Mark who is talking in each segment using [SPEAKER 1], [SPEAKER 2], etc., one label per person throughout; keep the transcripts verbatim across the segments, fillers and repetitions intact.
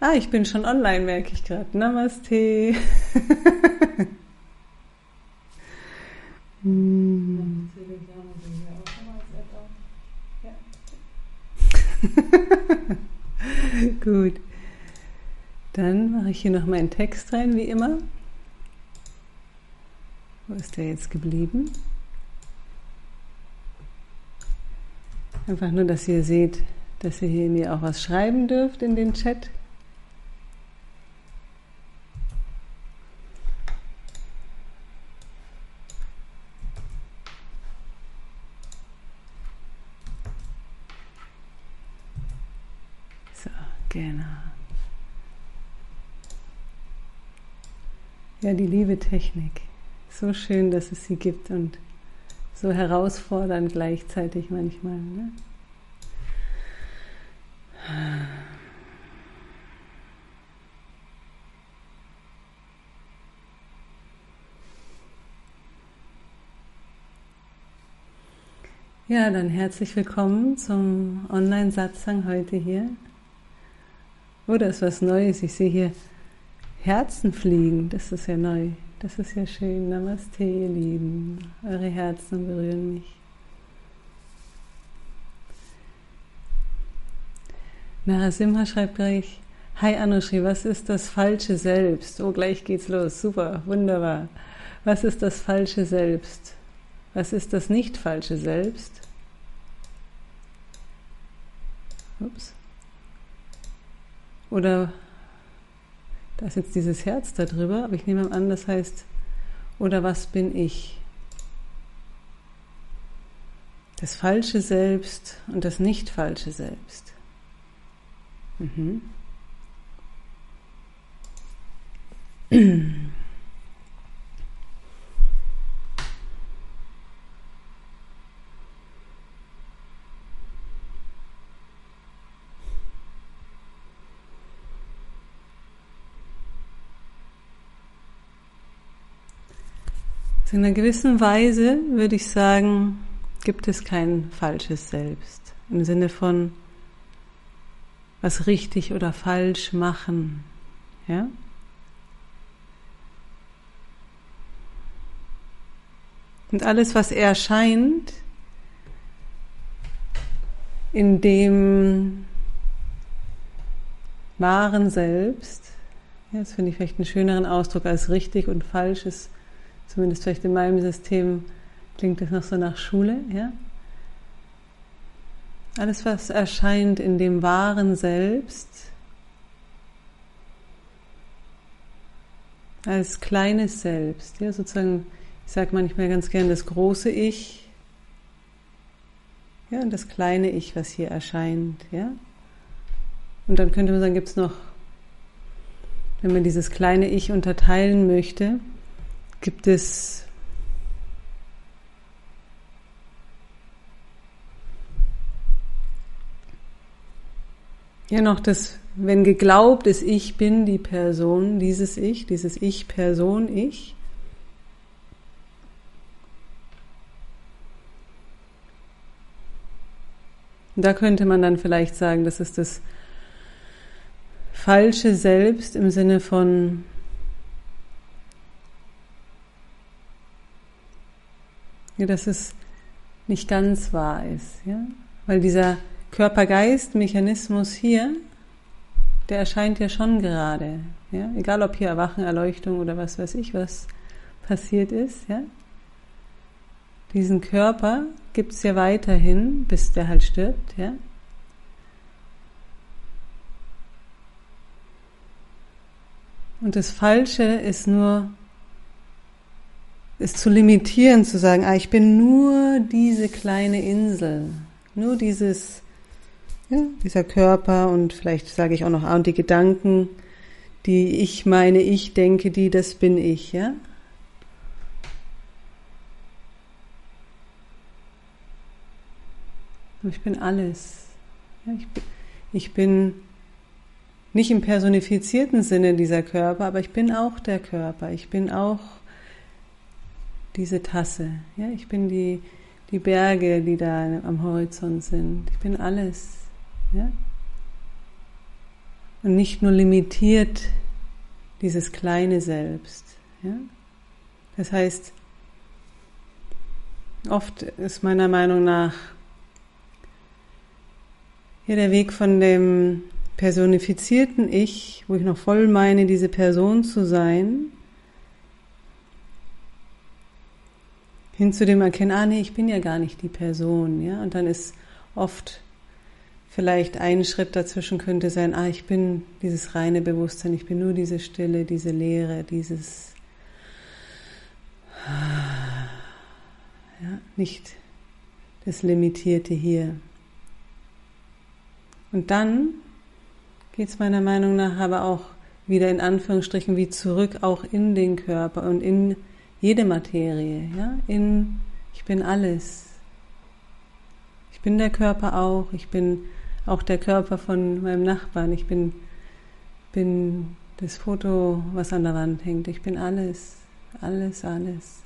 [SPEAKER 1] Ah, ich bin schon online, merke ich gerade. Namaste. hm. Gut. Dann mache ich hier noch meinen Text rein, wie immer. Wo ist der jetzt geblieben? Einfach nur, dass ihr seht, dass ihr hier mir auch was schreiben dürft in den Chat. So, genau. Ja, die liebe Technik. So schön, dass es sie gibt und so herausfordernd gleichzeitig manchmal. Ne? Ja, dann herzlich willkommen zum Online-Satsang heute hier. Oh, da ist was Neues. Ich sehe hier Herzen fliegen. Das ist ja neu. Das ist ja schön. Namaste, ihr Lieben. Eure Herzen berühren mich. Narasimha schreibt gleich: Hi Anushri, was ist das falsche Selbst? Oh, gleich geht's los. Super, wunderbar. Was ist das falsche Selbst? Was ist das nicht falsche Selbst? Ups. Oder da ist jetzt dieses Herz da drüber, aber ich nehme an, das heißt, oder was bin ich? Das falsche Selbst und das nicht falsche Selbst. Mhm. In einer gewissen Weise würde ich sagen, gibt es kein falsches Selbst. Im Sinne von was richtig oder falsch machen. Ja? Und alles, was erscheint, in dem wahren Selbst, ja, das finde ich vielleicht einen schöneren Ausdruck als richtig und falsch ist, zumindest vielleicht in meinem System klingt das noch so nach Schule, ja? Alles, was erscheint in dem wahren Selbst, als kleines Selbst, ja, sozusagen, ich sage manchmal ganz gern das große Ich, ja, und das kleine Ich, was hier erscheint, ja. Und dann könnte man sagen, gibt es noch, wenn man dieses kleine Ich unterteilen möchte, gibt es ja noch das, wenn geglaubt ist, ich bin die Person, dieses Ich, dieses Ich-Person-Ich. Und da könnte man dann vielleicht sagen, das ist das falsche Selbst im Sinne von ja, dass es nicht ganz wahr ist, ja? Weil dieser Körper-Geist-Mechanismus hier, der erscheint ja schon gerade, ja? Egal ob hier Erwachen, Erleuchtung oder was weiß ich, was passiert ist, ja? Diesen Körper gibt es ja weiterhin, bis der halt stirbt, ja? Und das Falsche ist nur ist zu limitieren, zu sagen, ah, ich bin nur diese kleine Insel, nur dieses, ja, dieser Körper und vielleicht sage ich auch noch, ah, und die Gedanken, die ich meine, ich denke, die, das bin ich, ja. Aber ich bin alles. Ja, ich bin, ich bin nicht im personifizierten Sinne dieser Körper, aber ich bin auch der Körper, ich bin auch diese Tasse, ja, ich bin die, die Berge, die da am Horizont sind. Ich bin alles, ja. und nicht nur limitiert dieses kleine Selbst. Ja? Das heißt, oft ist meiner Meinung nach hier der Weg von dem personifizierten Ich, wo ich noch voll meine, diese Person zu sein, hin zu dem Erkennen, ah nee, ich bin ja gar nicht die Person, ja, und dann ist oft vielleicht ein Schritt dazwischen könnte sein, ah, ich bin dieses reine Bewusstsein, ich bin nur diese Stille, diese Leere, dieses, ja, nicht das Limitierte hier. Und dann geht es meiner Meinung nach aber auch wieder in Anführungsstrichen wie zurück auch in den Körper und in jede Materie, ja, in, ich bin alles. Ich bin der Körper auch, ich bin auch der Körper von meinem Nachbarn, ich bin, bin das Foto, was an der Wand hängt, ich bin alles, alles, alles.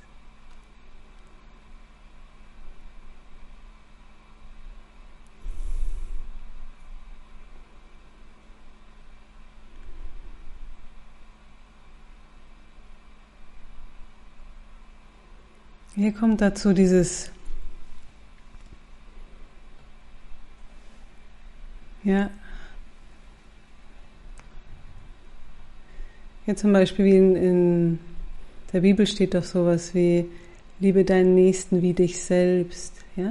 [SPEAKER 1] Hier kommt dazu dieses, ja, hier zum Beispiel wie in, in der Bibel steht doch sowas wie, liebe deinen Nächsten wie dich selbst, ja.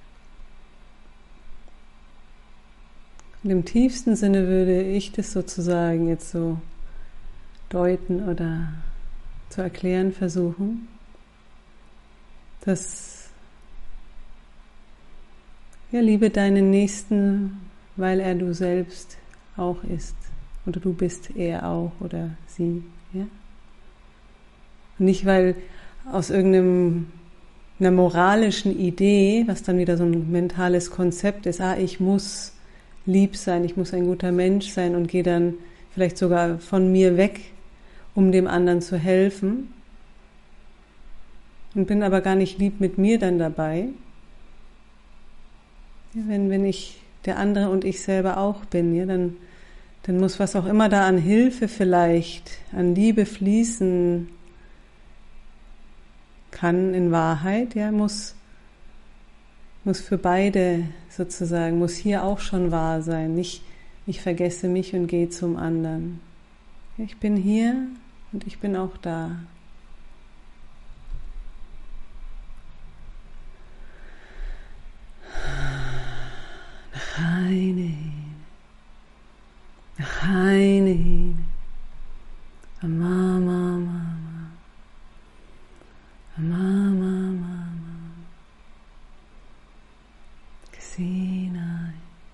[SPEAKER 1] Und im tiefsten Sinne würde ich das sozusagen jetzt so deuten oder zu erklären versuchen, dass, ja, liebe deinen Nächsten, weil er du selbst auch ist. Oder du bist er auch oder sie. Ja? Und nicht, weil aus irgendeinem einer moralischen Idee, was dann wieder so ein mentales Konzept ist, ah, ich muss lieb sein, ich muss ein guter Mensch sein und gehe dann vielleicht sogar von mir weg, um dem anderen zu helfen. Und bin aber gar nicht lieb mit mir dann dabei, ja, wenn, wenn ich der andere und ich selber auch bin, ja, dann, dann muss was auch immer da an Hilfe vielleicht, an Liebe fließen kann in Wahrheit, ja, muss, muss für beide sozusagen, muss hier auch schon wahr sein, nicht ich vergesse mich und gehe zum anderen. Ich bin hier und ich bin auch da. Eine hin, eine hin, Mama, Mama, Mama, Mama, Gesina.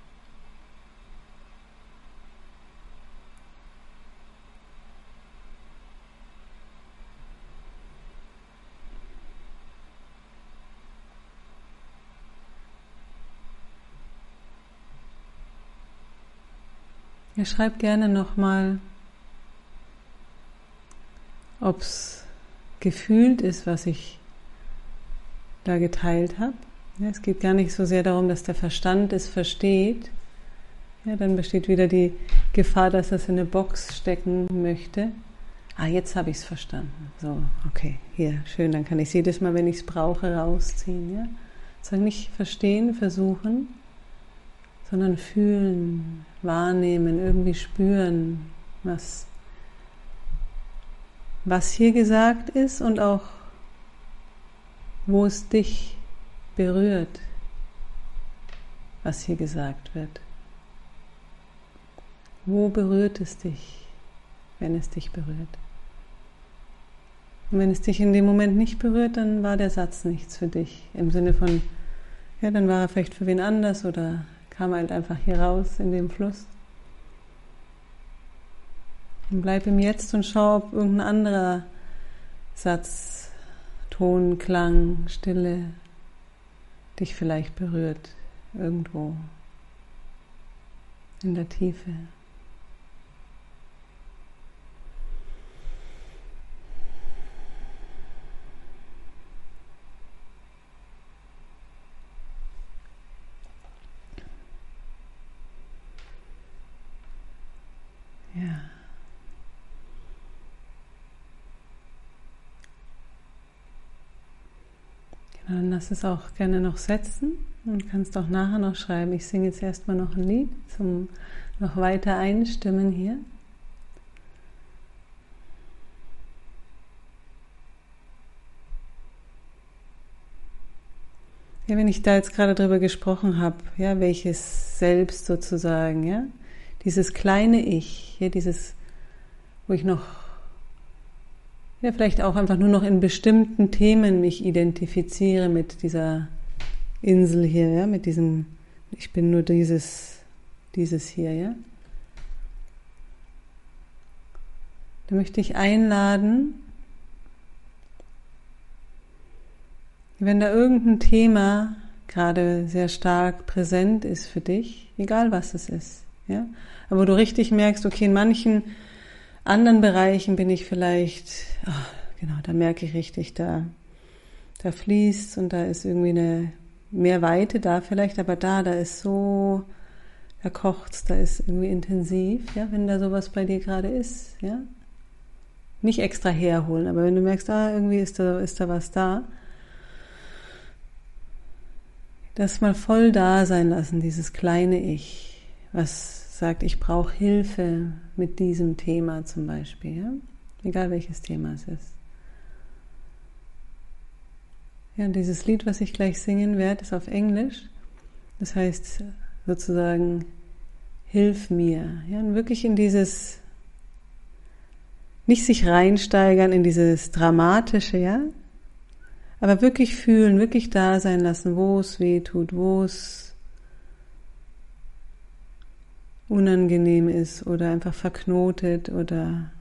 [SPEAKER 1] Ihr schreibt gerne nochmal, ob es gefühlt ist, was ich da geteilt habe. Ja, es geht gar nicht so sehr darum, dass der Verstand es versteht. Ja, dann besteht wieder die Gefahr, dass er es in eine Box stecken möchte. Ah, jetzt habe ich es verstanden. So, okay, hier, schön, dann kann ich es jedes Mal, wenn ich es brauche, rausziehen. Ja? Also nicht verstehen, versuchen, sondern fühlen, wahrnehmen, irgendwie spüren, was, was hier gesagt ist und auch, wo es dich berührt, was hier gesagt wird. Wo berührt es dich, wenn es dich berührt? Und wenn es dich in dem Moment nicht berührt, dann war der Satz nichts für dich. Im Sinne von, ja, dann war er vielleicht für wen anders oder kam halt einfach hier raus in dem Fluss. Und bleib im Jetzt und schau, ob irgendein anderer Satz, Ton, Klang, Stille dich vielleicht berührt, irgendwo in der Tiefe. Ja. Genau, dann lass es auch gerne noch setzen und kannst auch nachher noch schreiben. Ich singe jetzt erstmal noch ein Lied zum noch weiter einstimmen hier. Ja, wenn ich da jetzt gerade drüber gesprochen habe, ja, welches Selbst sozusagen, ja, dieses kleine Ich, hier dieses, wo ich noch, ja, vielleicht auch einfach nur noch in bestimmten Themen mich identifiziere mit dieser Insel hier, ja, mit diesem, ich bin nur dieses, dieses hier, ja. Da möchte ich einladen, wenn da irgendein Thema gerade sehr stark präsent ist für dich, egal was es ist, ja, aber du richtig merkst, okay, in manchen anderen Bereichen bin ich vielleicht, ach, genau, da merke ich richtig, da, da fließt und da ist irgendwie eine mehr Weite da vielleicht, aber da, da ist so, da kocht's, da ist irgendwie intensiv, ja, wenn da sowas bei dir gerade ist, ja, nicht extra herholen, aber wenn du merkst, ah, irgendwie ist da, ist da was da, das mal voll da sein lassen, dieses kleine Ich, was sagt, ich brauche Hilfe mit diesem Thema zum Beispiel, ja? Egal welches Thema es ist. Ja, und dieses Lied, was ich gleich singen werde, ist auf Englisch. Das heißt sozusagen, hilf mir. Ja, und wirklich in dieses, nicht sich reinsteigern in dieses Dramatische, ja, aber wirklich fühlen, wirklich da sein lassen, wo es weh tut, wo es unangenehm ist oder einfach verknotet oder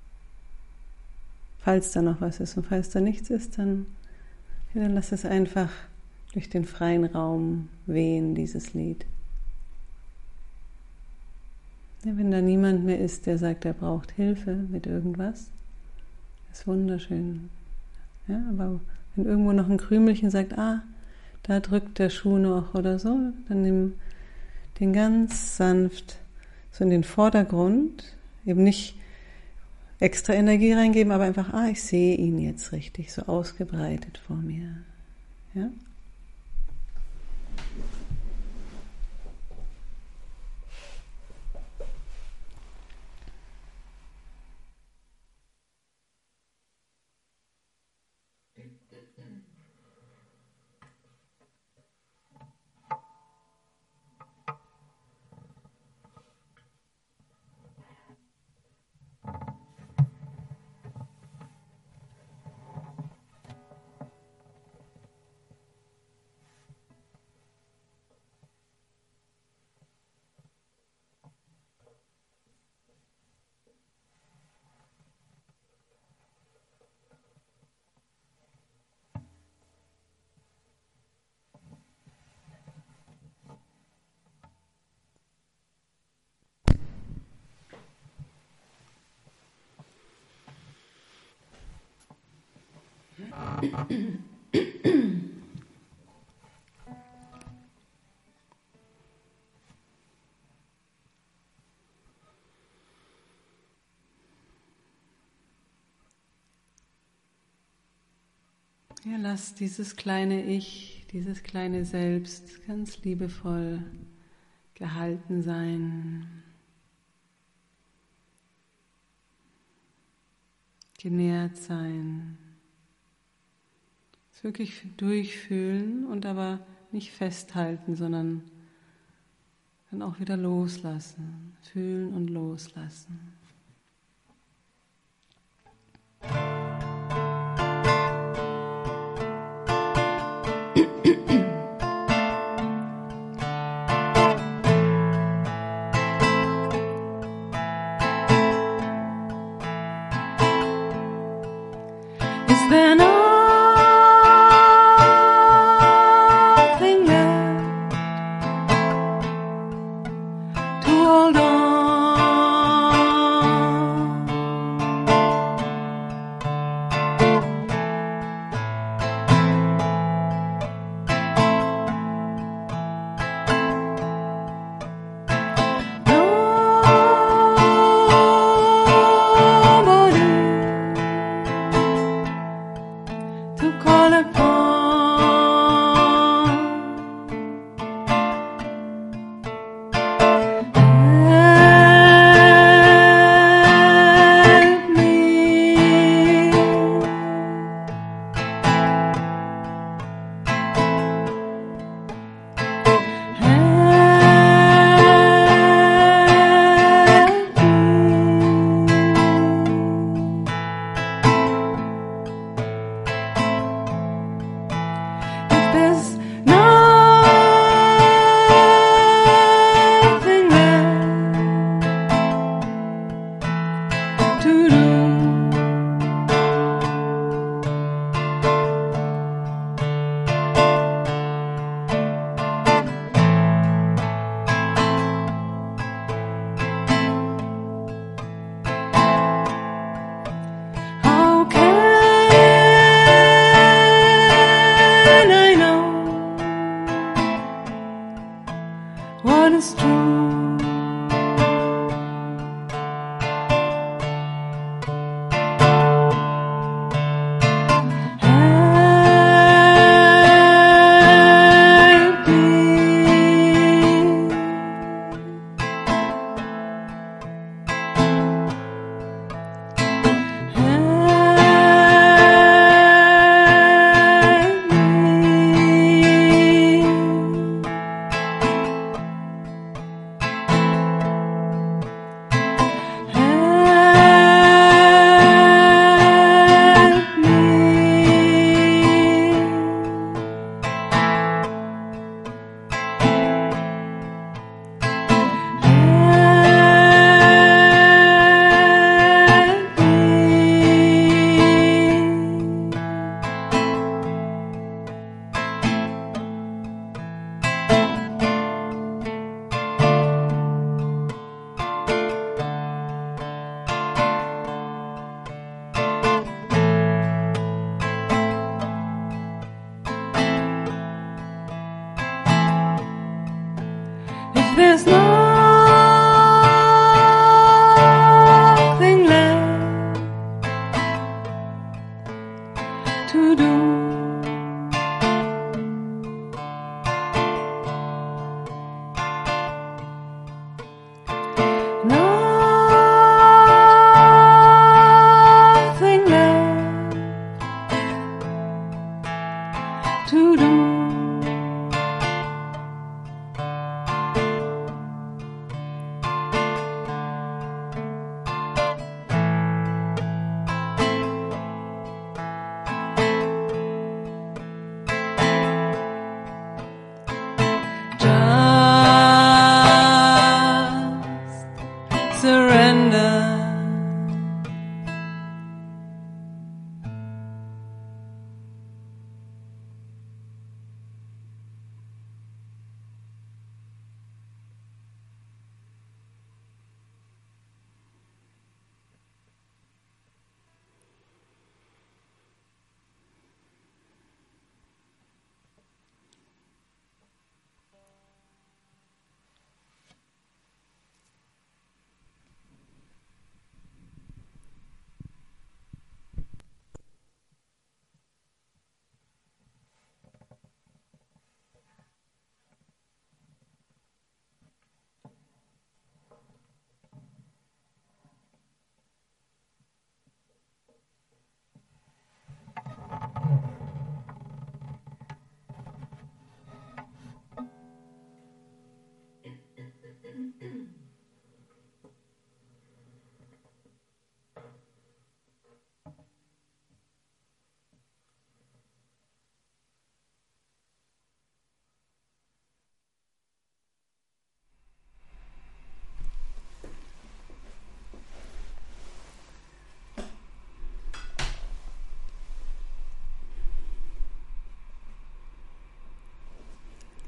[SPEAKER 1] falls da noch was ist. Und falls da nichts ist, dann, ja, dann lass es einfach durch den freien Raum wehen, dieses Lied. Ja, wenn da niemand mehr ist, der sagt, er braucht Hilfe mit irgendwas, ist wunderschön. Ja, aber wenn irgendwo noch ein Krümelchen sagt, ah, da drückt der Schuh noch oder so, dann nimm den ganz sanft so in den Vordergrund, eben nicht extra Energie reingeben, aber einfach, ah, ich sehe ihn jetzt richtig, so ausgebreitet vor mir. Ja? Ja, lass dieses kleine Ich, dieses kleine Selbst ganz liebevoll gehalten sein, genährt sein, es wirklich durchfühlen und aber nicht festhalten, sondern dann auch wieder loslassen, fühlen und loslassen. Is there nothing left to hold on? No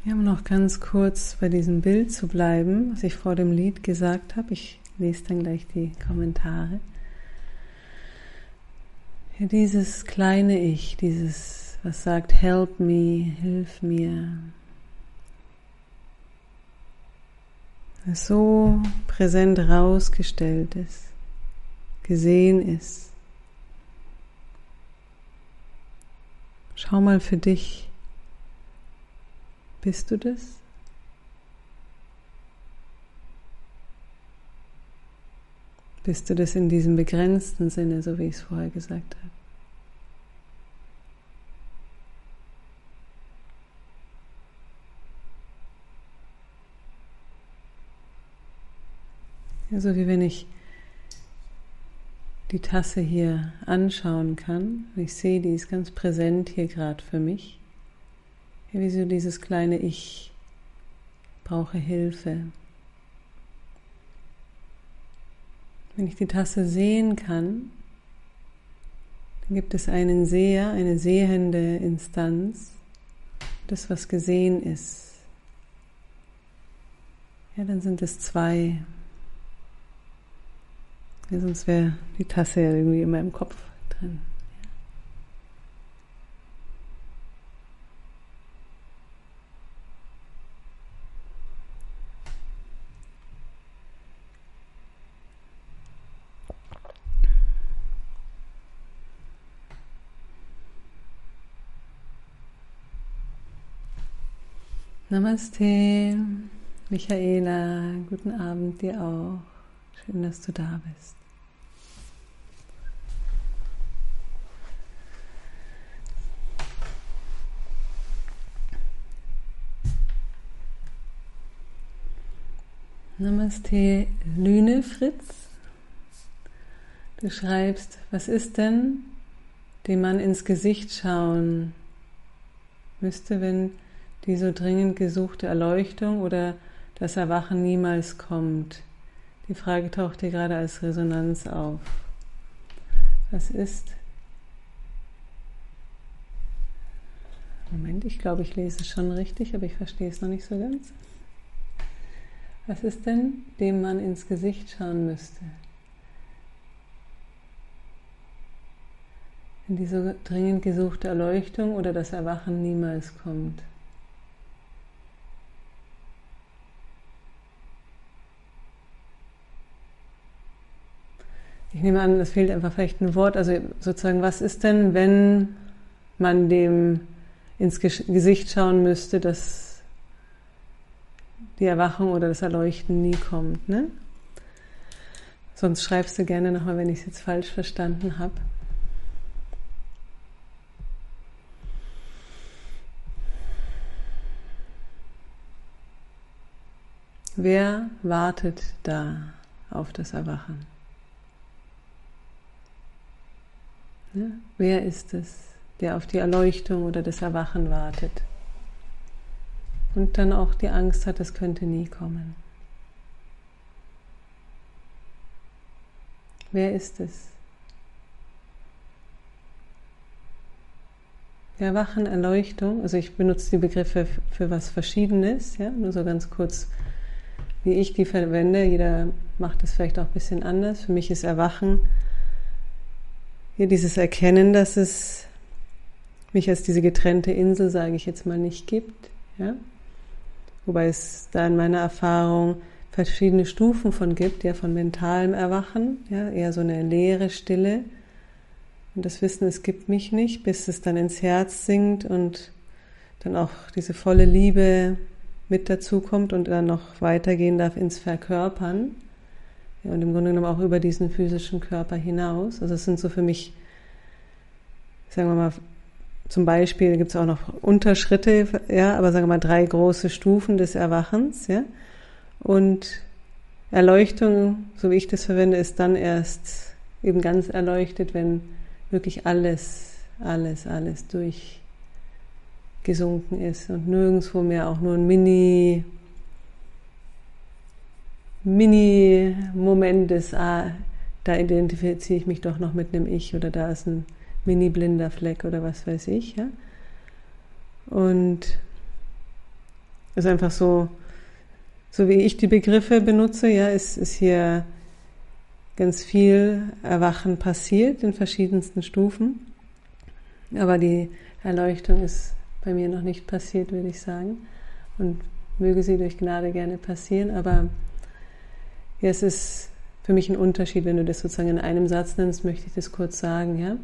[SPEAKER 1] Ja, um noch ganz kurz bei diesem Bild zu bleiben, was ich vor dem Lied gesagt habe. Ich lese dann gleich die Kommentare. Ja, dieses kleine Ich, dieses, was sagt, help me, hilf mir, das so präsent rausgestellt ist, gesehen ist. Schau mal für dich, bist du das? Bist du das in diesem begrenzten Sinne, so wie ich es vorher gesagt habe? Ja, so wie wenn ich die Tasse hier anschauen kann. Ich sehe, die ist ganz präsent hier gerade für mich. Ja, wie so dieses kleine Ich brauche Hilfe. Wenn ich die Tasse sehen kann, dann gibt es einen Seher, eine sehende Instanz, das, was gesehen ist. Ja, dann sind es zwei. Ja, sonst wäre die Tasse ja irgendwie immer im Kopf drin. Namaste, Michaela, guten Abend dir auch. Schön, dass du da bist. Namaste, Lüne Fritz. Du schreibst, was ist denn, dem man ins Gesicht schauen müsste, wenn die so dringend gesuchte Erleuchtung oder das Erwachen niemals kommt? Die Frage taucht dir gerade als Resonanz auf. Was ist? Moment, ich glaube, ich lese es schon richtig, aber ich verstehe es noch nicht so ganz. Was ist denn, dem man ins Gesicht schauen müsste, wenn die so dringend gesuchte Erleuchtung oder das Erwachen niemals kommt? Ich nehme an, es fehlt einfach vielleicht ein Wort, also sozusagen, was ist denn, wenn man dem ins Gesicht schauen müsste, dass die Erwachung oder das Erleuchten nie kommt, ne? Sonst schreibst du gerne nochmal, wenn ich es jetzt falsch verstanden habe. Wer wartet da auf das Erwachen? Ja? Wer ist es, der auf die Erleuchtung oder das Erwachen wartet? Und dann auch die Angst hat, es könnte nie kommen. Wer ist es? Erwachen, Erleuchtung, also ich benutze die Begriffe für was Verschiedenes, ja, nur so ganz kurz, wie ich die verwende. Jeder macht es vielleicht auch ein bisschen anders. Für mich ist Erwachen hier dieses Erkennen, dass es mich als diese getrennte Insel, sage ich jetzt mal, nicht gibt, ja. Wobei es da in meiner Erfahrung verschiedene Stufen von gibt, ja, von mentalem Erwachen, ja, eher so eine leere Stille und das Wissen, es gibt mich nicht, bis es dann ins Herz sinkt und dann auch diese volle Liebe mit dazu kommt und dann noch weitergehen darf ins Verkörpern, ja, und im Grunde genommen auch über diesen physischen Körper hinaus. Also es sind so für mich, sagen wir mal, zum Beispiel gibt es auch noch Unterschritte, ja, aber sagen wir mal drei große Stufen des Erwachens, ja. Und Erleuchtung, so wie ich das verwende, ist dann erst eben ganz erleuchtet, wenn wirklich alles, alles, alles durchgesunken ist und nirgendwo mehr auch nur ein Mini, Mini-Moment ist, ah, da identifiziere ich mich doch noch mit einem Ich oder da ist ein mini blinder Fleck oder was weiß ich, ja. Und ist einfach so, so wie ich die Begriffe benutze, ja, ist, ist hier ganz viel Erwachen passiert in verschiedensten Stufen. Aber die Erleuchtung ist bei mir noch nicht passiert, würde ich sagen. Und möge sie durch Gnade gerne passieren. Aber ja, es ist für mich ein Unterschied, wenn du das sozusagen in einem Satz nennst, möchte ich das kurz sagen, ja.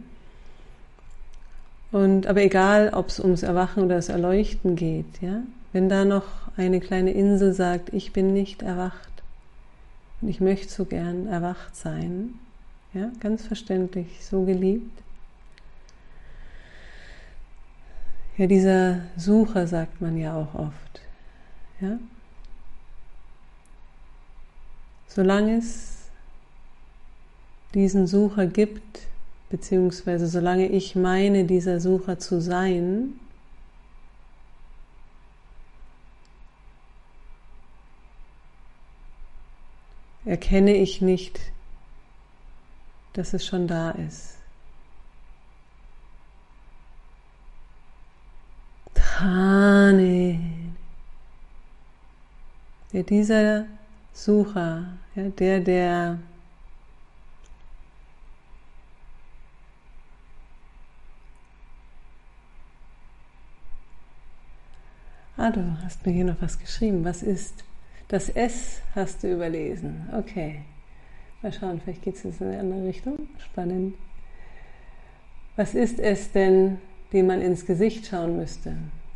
[SPEAKER 1] Und, aber egal, ob es ums Erwachen oder das Erleuchten geht, ja, wenn da noch eine kleine Insel sagt, ich bin nicht erwacht und ich möchte so gern erwacht sein, ja, ganz verständlich, so geliebt. Ja, dieser Sucher sagt man ja auch oft, ja. Solange es diesen Sucher gibt, beziehungsweise solange ich meine, dieser Sucher zu sein, erkenne ich nicht, dass es schon da ist. Trane. Der dieser Sucher, ja, der, der Ah, du hast mir hier noch was geschrieben. Was ist? Das S hast du überlesen. Okay. Mal schauen, vielleicht geht es jetzt in eine andere Richtung. Spannend. Was ist es denn, dem man ins Gesicht schauen müsste?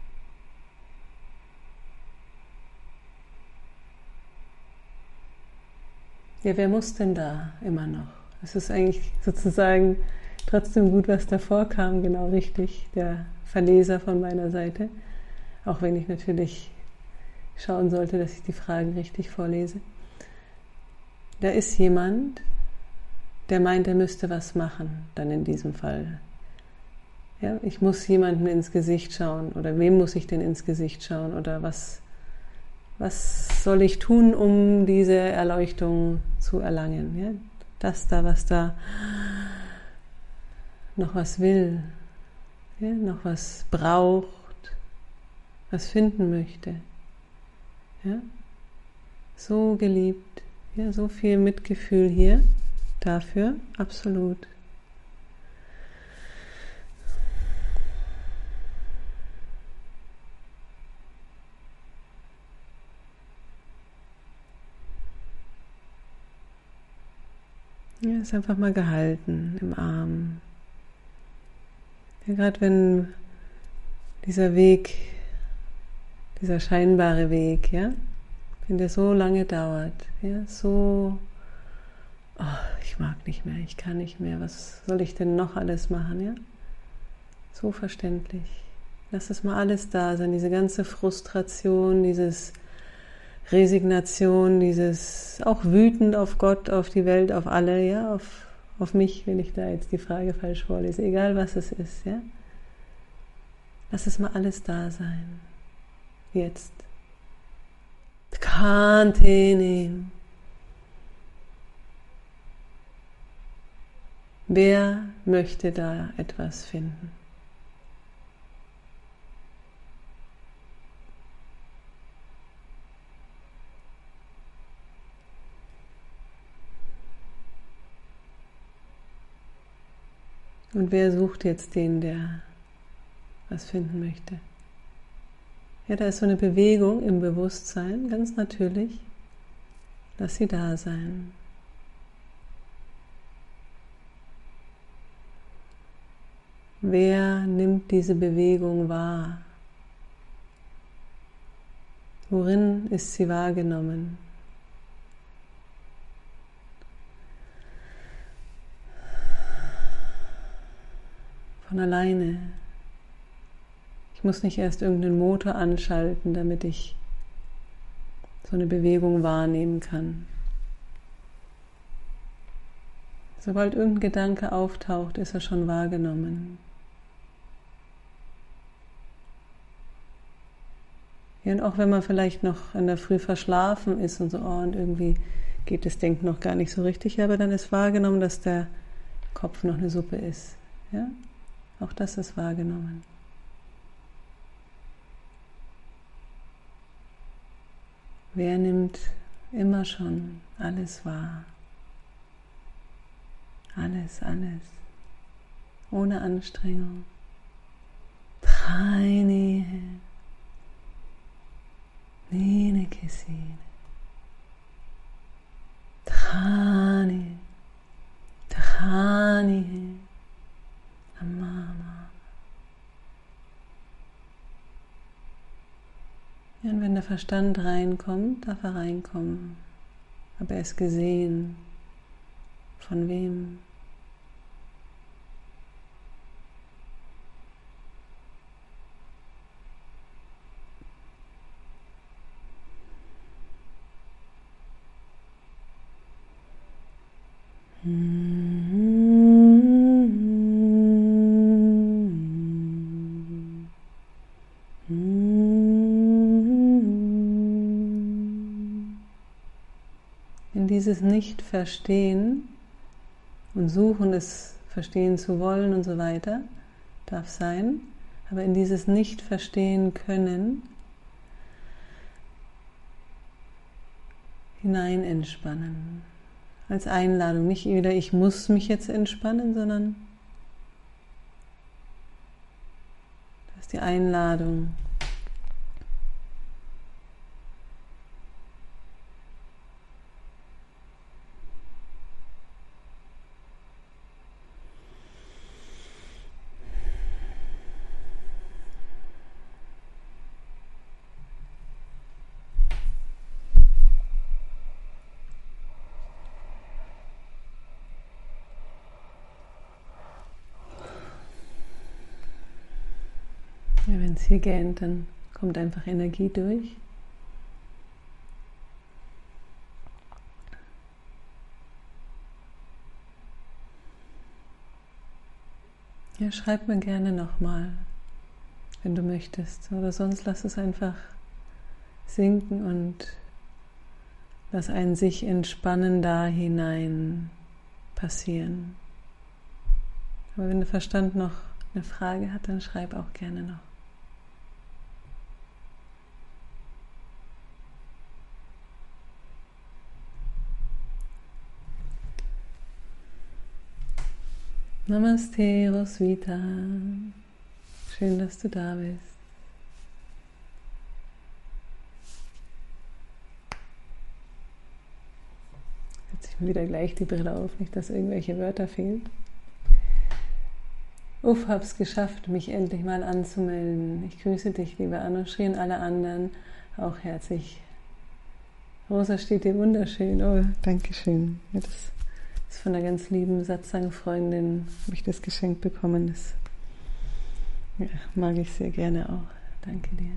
[SPEAKER 1] Ja, wer muss denn da immer noch? Es ist eigentlich sozusagen trotzdem gut, was davor kam, genau richtig, der Verleser von meiner Seite. Auch wenn ich natürlich schauen sollte, dass ich die Fragen richtig vorlese. Da ist jemand, der meint, er müsste was machen, dann in diesem Fall. Ja, ich muss jemandem ins Gesicht schauen, oder wem muss ich denn ins Gesicht schauen, oder was, was soll ich tun, um diese Erleuchtung zu erlangen? Ja, das da, was da noch was will, ja, noch was braucht, was finden möchte. Ja? So geliebt, ja, so viel Mitgefühl hier dafür, absolut. Ja, ist einfach mal gehalten im Arm. Ja, gerade wenn dieser Weg, dieser scheinbare Weg, ja, wenn der so lange dauert, ja, so, oh, ich mag nicht mehr, ich kann nicht mehr, was soll ich denn noch alles machen, ja? So verständlich. Lass es mal alles da sein, diese ganze Frustration, dieses Resignation, dieses auch wütend auf Gott, auf die Welt, auf alle, ja, auf, auf mich, wenn ich da jetzt die Frage falsch vorlese, egal was es ist, ja. Lass es mal alles da sein. Jetzt. Kantene. Wer möchte da etwas finden? Und wer sucht jetzt den, der was finden möchte? Ja, da ist so eine Bewegung im Bewusstsein, ganz natürlich. Lass sie da sein. Wer nimmt diese Bewegung wahr? Worin ist sie wahrgenommen? Von alleine. Ich muss nicht erst irgendeinen Motor anschalten, damit ich so eine Bewegung wahrnehmen kann. Sobald irgendein Gedanke auftaucht, ist er schon wahrgenommen. Ja, und auch wenn man vielleicht noch in der Früh verschlafen ist und so, oh, und irgendwie geht das Denken noch gar nicht so richtig, aber dann ist wahrgenommen, dass der Kopf noch eine Suppe ist. Ja? Auch das ist wahrgenommen. Wer nimmt immer schon alles wahr? Alles, alles. Ohne Anstrengung. Traini, Nine Kissine. Trani, Trani, Amama. Und wenn der Verstand reinkommt, darf er reinkommen. Aber er ist gesehen. Von wem? In dieses Nicht-Verstehen und Suchen, es verstehen zu wollen und so weiter, darf sein, aber in dieses Nicht-Verstehen können hinein entspannen. Als Einladung, nicht wieder ich muss mich jetzt entspannen, sondern das ist die Einladung. Ja, wenn es hier gähnt, dann kommt einfach Energie durch. Ja, schreib mir gerne nochmal, wenn du möchtest. Oder sonst lass es einfach sinken und lass ein sich entspannen da hinein passieren. Aber wenn der Verstand noch eine Frage hat, dann schreib auch gerne noch. Namaste, Roswitha. Schön, dass du da bist. Setze ich mir wieder gleich die Brille auf, nicht, dass irgendwelche Wörter fehlen. Uff, hab's geschafft, mich endlich mal anzumelden. Ich grüße dich, liebe Anushree, und alle anderen auch herzlich. Rosa steht dir wunderschön. Oh, danke schön. Ja, das ist von einer ganz lieben Satsang-Freundin, habe ich das geschenkt bekommen. Das ja, mag ich sehr gerne auch. Danke dir.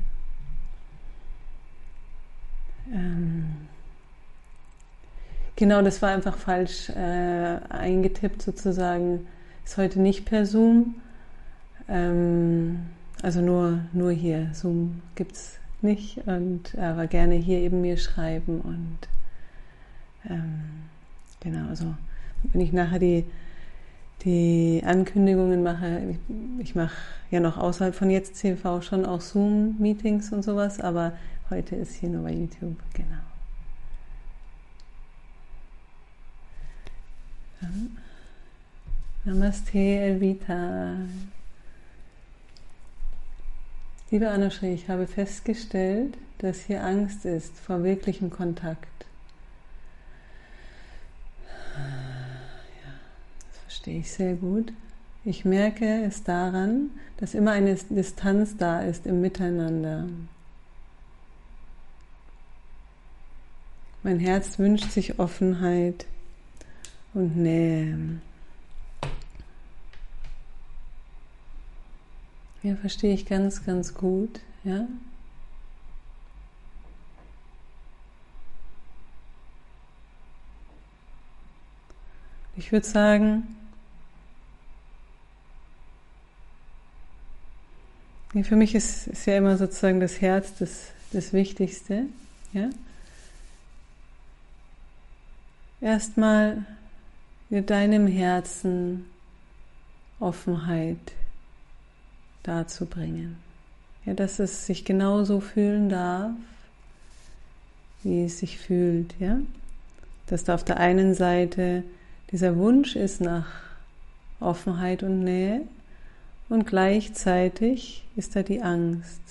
[SPEAKER 1] Ähm, genau, das war einfach falsch äh, eingetippt sozusagen. Ist heute nicht per Zoom. Ähm, also nur, nur hier. Zoom gibt es nicht. Und aber gerne hier eben mir schreiben. Und ähm, genau, also wenn ich nachher die, die Ankündigungen mache, ich, ich mache ja noch außerhalb von Jetzt T V schon auch Zoom-Meetings und sowas, aber heute ist hier nur bei YouTube, genau. Dann Namaste, Elvita. Liebe Anushree, ich habe festgestellt, dass hier Angst ist vor wirklichem Kontakt. Verstehe ich sehr gut. Ich merke es daran, dass immer eine Distanz da ist im Miteinander. Mein Herz wünscht sich Offenheit und Nähe. Ja, verstehe ich ganz, ganz gut, ja. Ich würde sagen, für mich ist, ist ja immer sozusagen das Herz das, das Wichtigste. Ja? Erstmal mit deinem Herzen Offenheit darzubringen. Ja, dass es sich genauso fühlen darf, wie es sich fühlt, ja? Dass da auf der einen Seite dieser Wunsch ist nach Offenheit und Nähe und gleichzeitig ist da die Angst.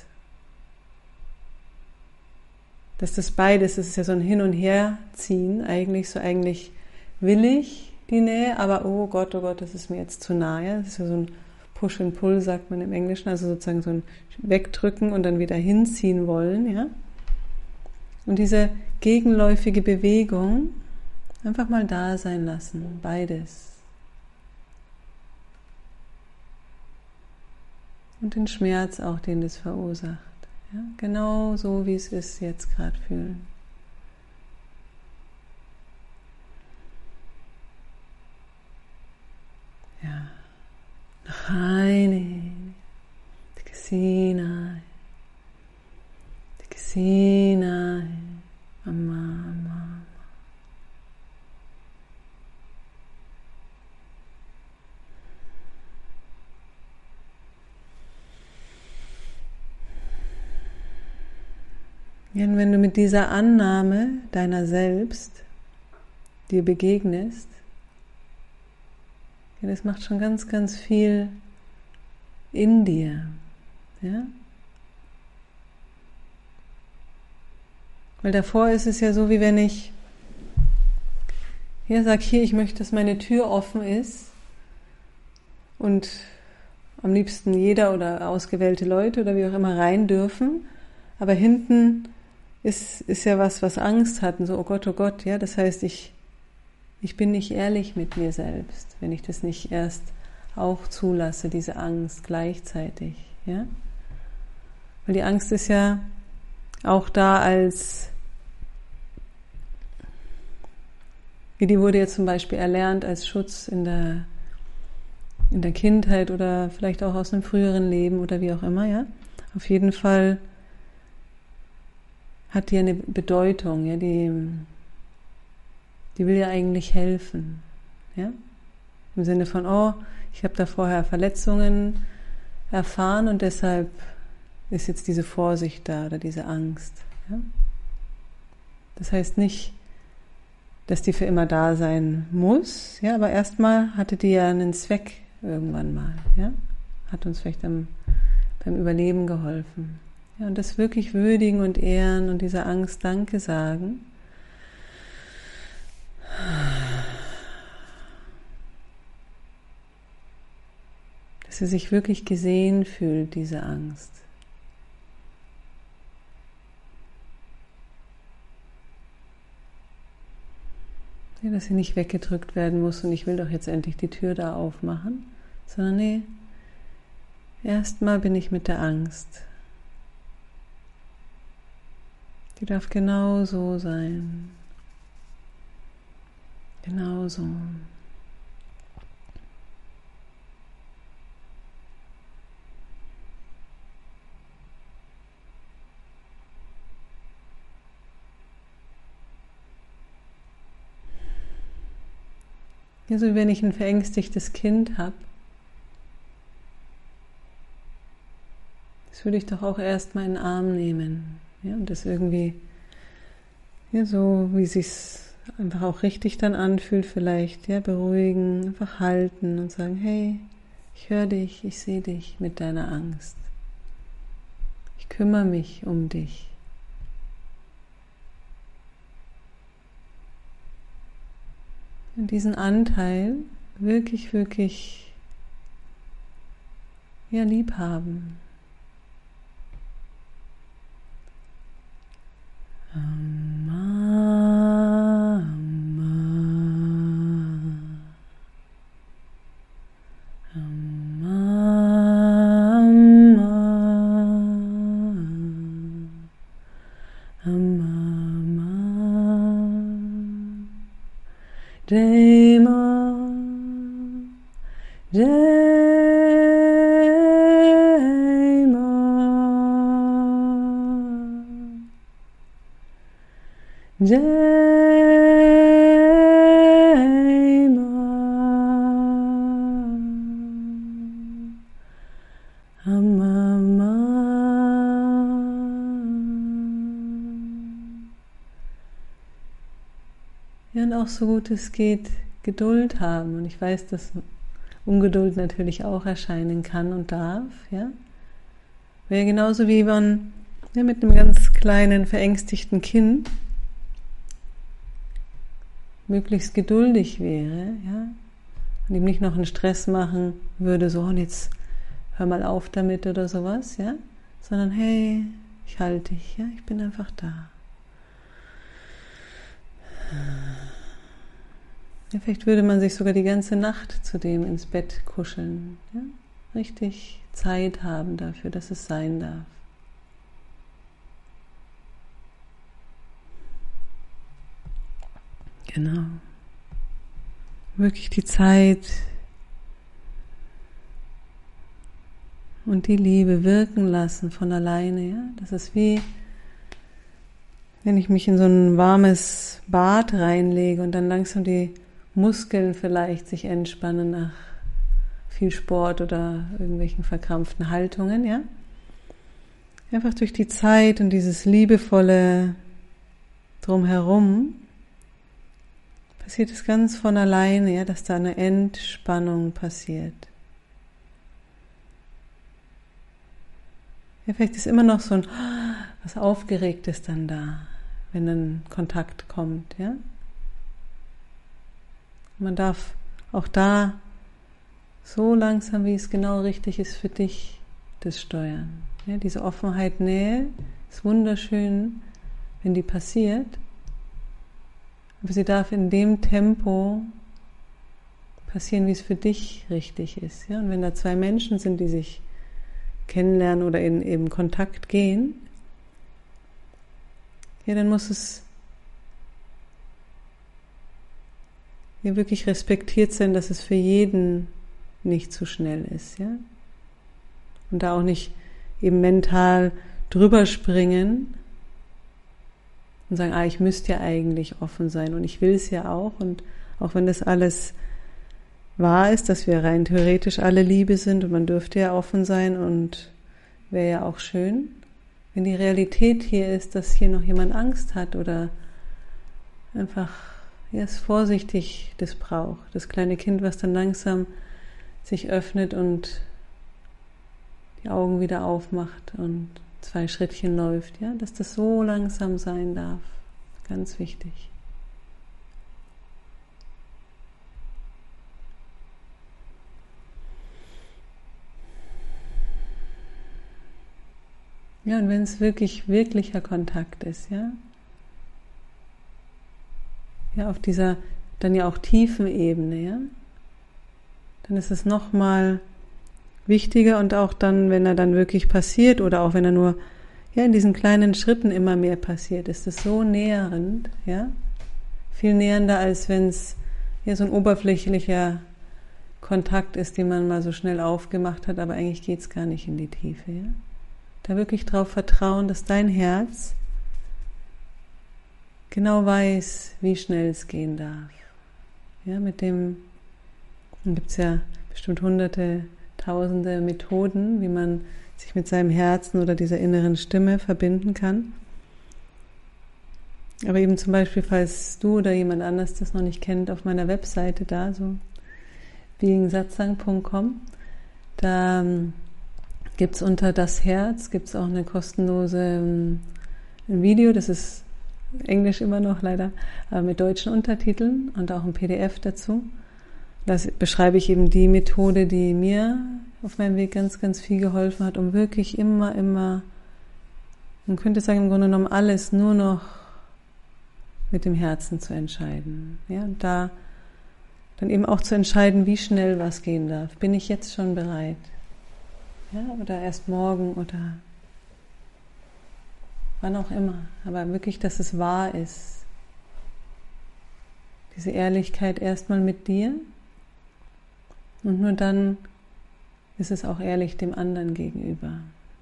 [SPEAKER 1] Dass das beides, das ist ja so ein Hin- und Herziehen, eigentlich so, eigentlich will ich die Nähe, aber oh Gott, oh Gott, das ist mir jetzt zu nah, ja? Das ist ja so ein Push and Pull, sagt man im Englischen, also sozusagen so ein Wegdrücken und dann wieder hinziehen wollen, ja? Und diese gegenläufige Bewegung einfach mal da sein lassen, beides. Und den Schmerz auch, den das verursacht. Ja? Genau so, wie es ist, jetzt gerade fühlen. Ja. Eine, die Gesina, die Gesina, Mama, Mama. Ja, und wenn du mit dieser Annahme deiner selbst dir begegnest, ja, das macht schon ganz, ganz viel in dir, ja? Weil davor ist es ja so, wie wenn ich hier sage, hier, ich möchte, dass meine Tür offen ist und am liebsten jeder oder ausgewählte Leute oder wie auch immer rein dürfen, aber hinten ist, ist ja was, was Angst hat und so, oh Gott, oh Gott, ja, das heißt, ich, ich bin nicht ehrlich mit mir selbst, wenn ich das nicht erst auch zulasse, diese Angst gleichzeitig, ja, weil die Angst ist ja auch da als, wie die wurde jetzt zum Beispiel erlernt als Schutz in der, in der Kindheit oder vielleicht auch aus einem früheren Leben oder wie auch immer, ja, auf jeden Fall hat die eine Bedeutung, ja, die, die will ja eigentlich helfen, ja, im Sinne von, oh, ich habe da vorher Verletzungen erfahren und deshalb ist jetzt diese Vorsicht da oder diese Angst, ja. Das heißt nicht, dass die für immer da sein muss, ja, aber erstmal hatte die ja einen Zweck irgendwann mal, ja, hat uns vielleicht am, beim Überleben geholfen. Ja, und das wirklich würdigen und ehren und dieser Angst Danke sagen. Dass sie sich wirklich gesehen fühlt, diese Angst. Ja, dass sie nicht weggedrückt werden muss und ich will doch jetzt endlich die Tür da aufmachen, sondern nee, erstmal bin ich mit der Angst. Die darf genau so sein. Genau so. Ja, so wie wenn ich ein verängstigtes Kind habe, das würde ich doch auch erstmal in den Arm nehmen. Ja, und das irgendwie, ja, so wie es sich einfach auch richtig dann anfühlt, vielleicht, ja, beruhigen, einfach halten und sagen, hey, ich höre dich, ich sehe dich mit deiner Angst. Ich kümmere mich um dich. Und diesen Anteil wirklich, wirklich, ja, lieb haben. Amma, Amma, Amma, Amma, Amma, Dema, Jema, Amma, Ja, und auch so gut es geht, Geduld haben. Und ich weiß, dass Ungeduld natürlich auch erscheinen kann und darf. Ja, wäre genauso wie man ja, mit einem ganz kleinen, verängstigten Kind möglichst geduldig wäre, ja, und ihm nicht noch einen Stress machen würde, so, und jetzt hör mal auf damit oder sowas, ja, sondern hey, ich halte dich, ja, ich bin einfach da. Ja, vielleicht würde man sich sogar die ganze Nacht zu dem ins Bett kuscheln, ja, richtig Zeit haben dafür, dass es sein darf. Genau. Wirklich die Zeit und die Liebe wirken lassen von alleine. Ja? Das ist wie, wenn ich mich in so ein warmes Bad reinlege und dann langsam die Muskeln vielleicht sich entspannen nach viel Sport oder irgendwelchen verkrampften Haltungen. Ja? Einfach durch die Zeit und dieses liebevolle Drumherum passiert es ganz von alleine, ja, dass da eine Entspannung passiert. Ja, vielleicht ist immer noch so ein was Aufgeregtes dann da, wenn dann Kontakt kommt, ja. Man darf auch da so langsam, wie es genau richtig ist für dich, das steuern. Ja, diese Offenheit, Nähe ist wunderschön, wenn die passiert. Aber sie darf in dem Tempo passieren, wie es für dich richtig ist. Ja? Und wenn da zwei Menschen sind, die sich kennenlernen oder in eben Kontakt gehen, ja, dann muss es ja wirklich respektiert sein, dass es für jeden nicht zu schnell ist. Ja? Und da auch nicht eben mental drüber springen und sagen, ah, ich müsste ja eigentlich offen sein und ich will es ja auch, und auch wenn das alles wahr ist, dass wir rein theoretisch alle Liebe sind und man dürfte ja offen sein und wäre ja auch schön, wenn die Realität hier ist, dass hier noch jemand Angst hat oder einfach erst vorsichtig das braucht, das kleine Kind, was dann langsam sich öffnet und die Augen wieder aufmacht und zwei Schrittchen läuft, ja, dass das so langsam sein darf. Ganz wichtig. Ja, und wenn es wirklich wirklicher Kontakt ist, ja, ja, auf dieser dann ja auch tiefen Ebene, ja, dann ist es nochmal wichtiger, und auch dann, wenn er dann wirklich passiert oder auch wenn er nur ja in diesen kleinen Schritten immer mehr passiert, ist es so nährend, ja, viel nähernder, als wenn es ja so ein oberflächlicher Kontakt ist, den man mal so schnell aufgemacht hat, aber eigentlich geht es gar nicht in die Tiefe, ja. Da wirklich drauf vertrauen, dass dein Herz genau weiß, wie schnell es gehen darf. Ja, mit dem, dann gibt es ja bestimmt hunderte, tausende Methoden, wie man sich mit seinem Herzen oder dieser inneren Stimme verbinden kann. Aber eben zum Beispiel, falls du oder jemand anders das noch nicht kennt, auf meiner Webseite da, so being satsang punkt com, da gibt es unter das Herz, gibt es auch eine kostenlose ein Video, das ist Englisch immer noch leider, aber mit deutschen Untertiteln und auch ein P D F dazu. Da beschreibe ich eben die Methode, die mir auf meinem Weg ganz, ganz viel geholfen hat, um wirklich immer, immer, man könnte sagen, im Grunde genommen alles nur noch mit dem Herzen zu entscheiden. Ja, und da dann eben auch zu entscheiden, wie schnell was gehen darf. Bin ich jetzt schon bereit? Ja, oder erst morgen oder wann auch immer. Aber wirklich, dass es wahr ist. Diese Ehrlichkeit erstmal mit dir, und nur dann ist es auch ehrlich dem anderen gegenüber.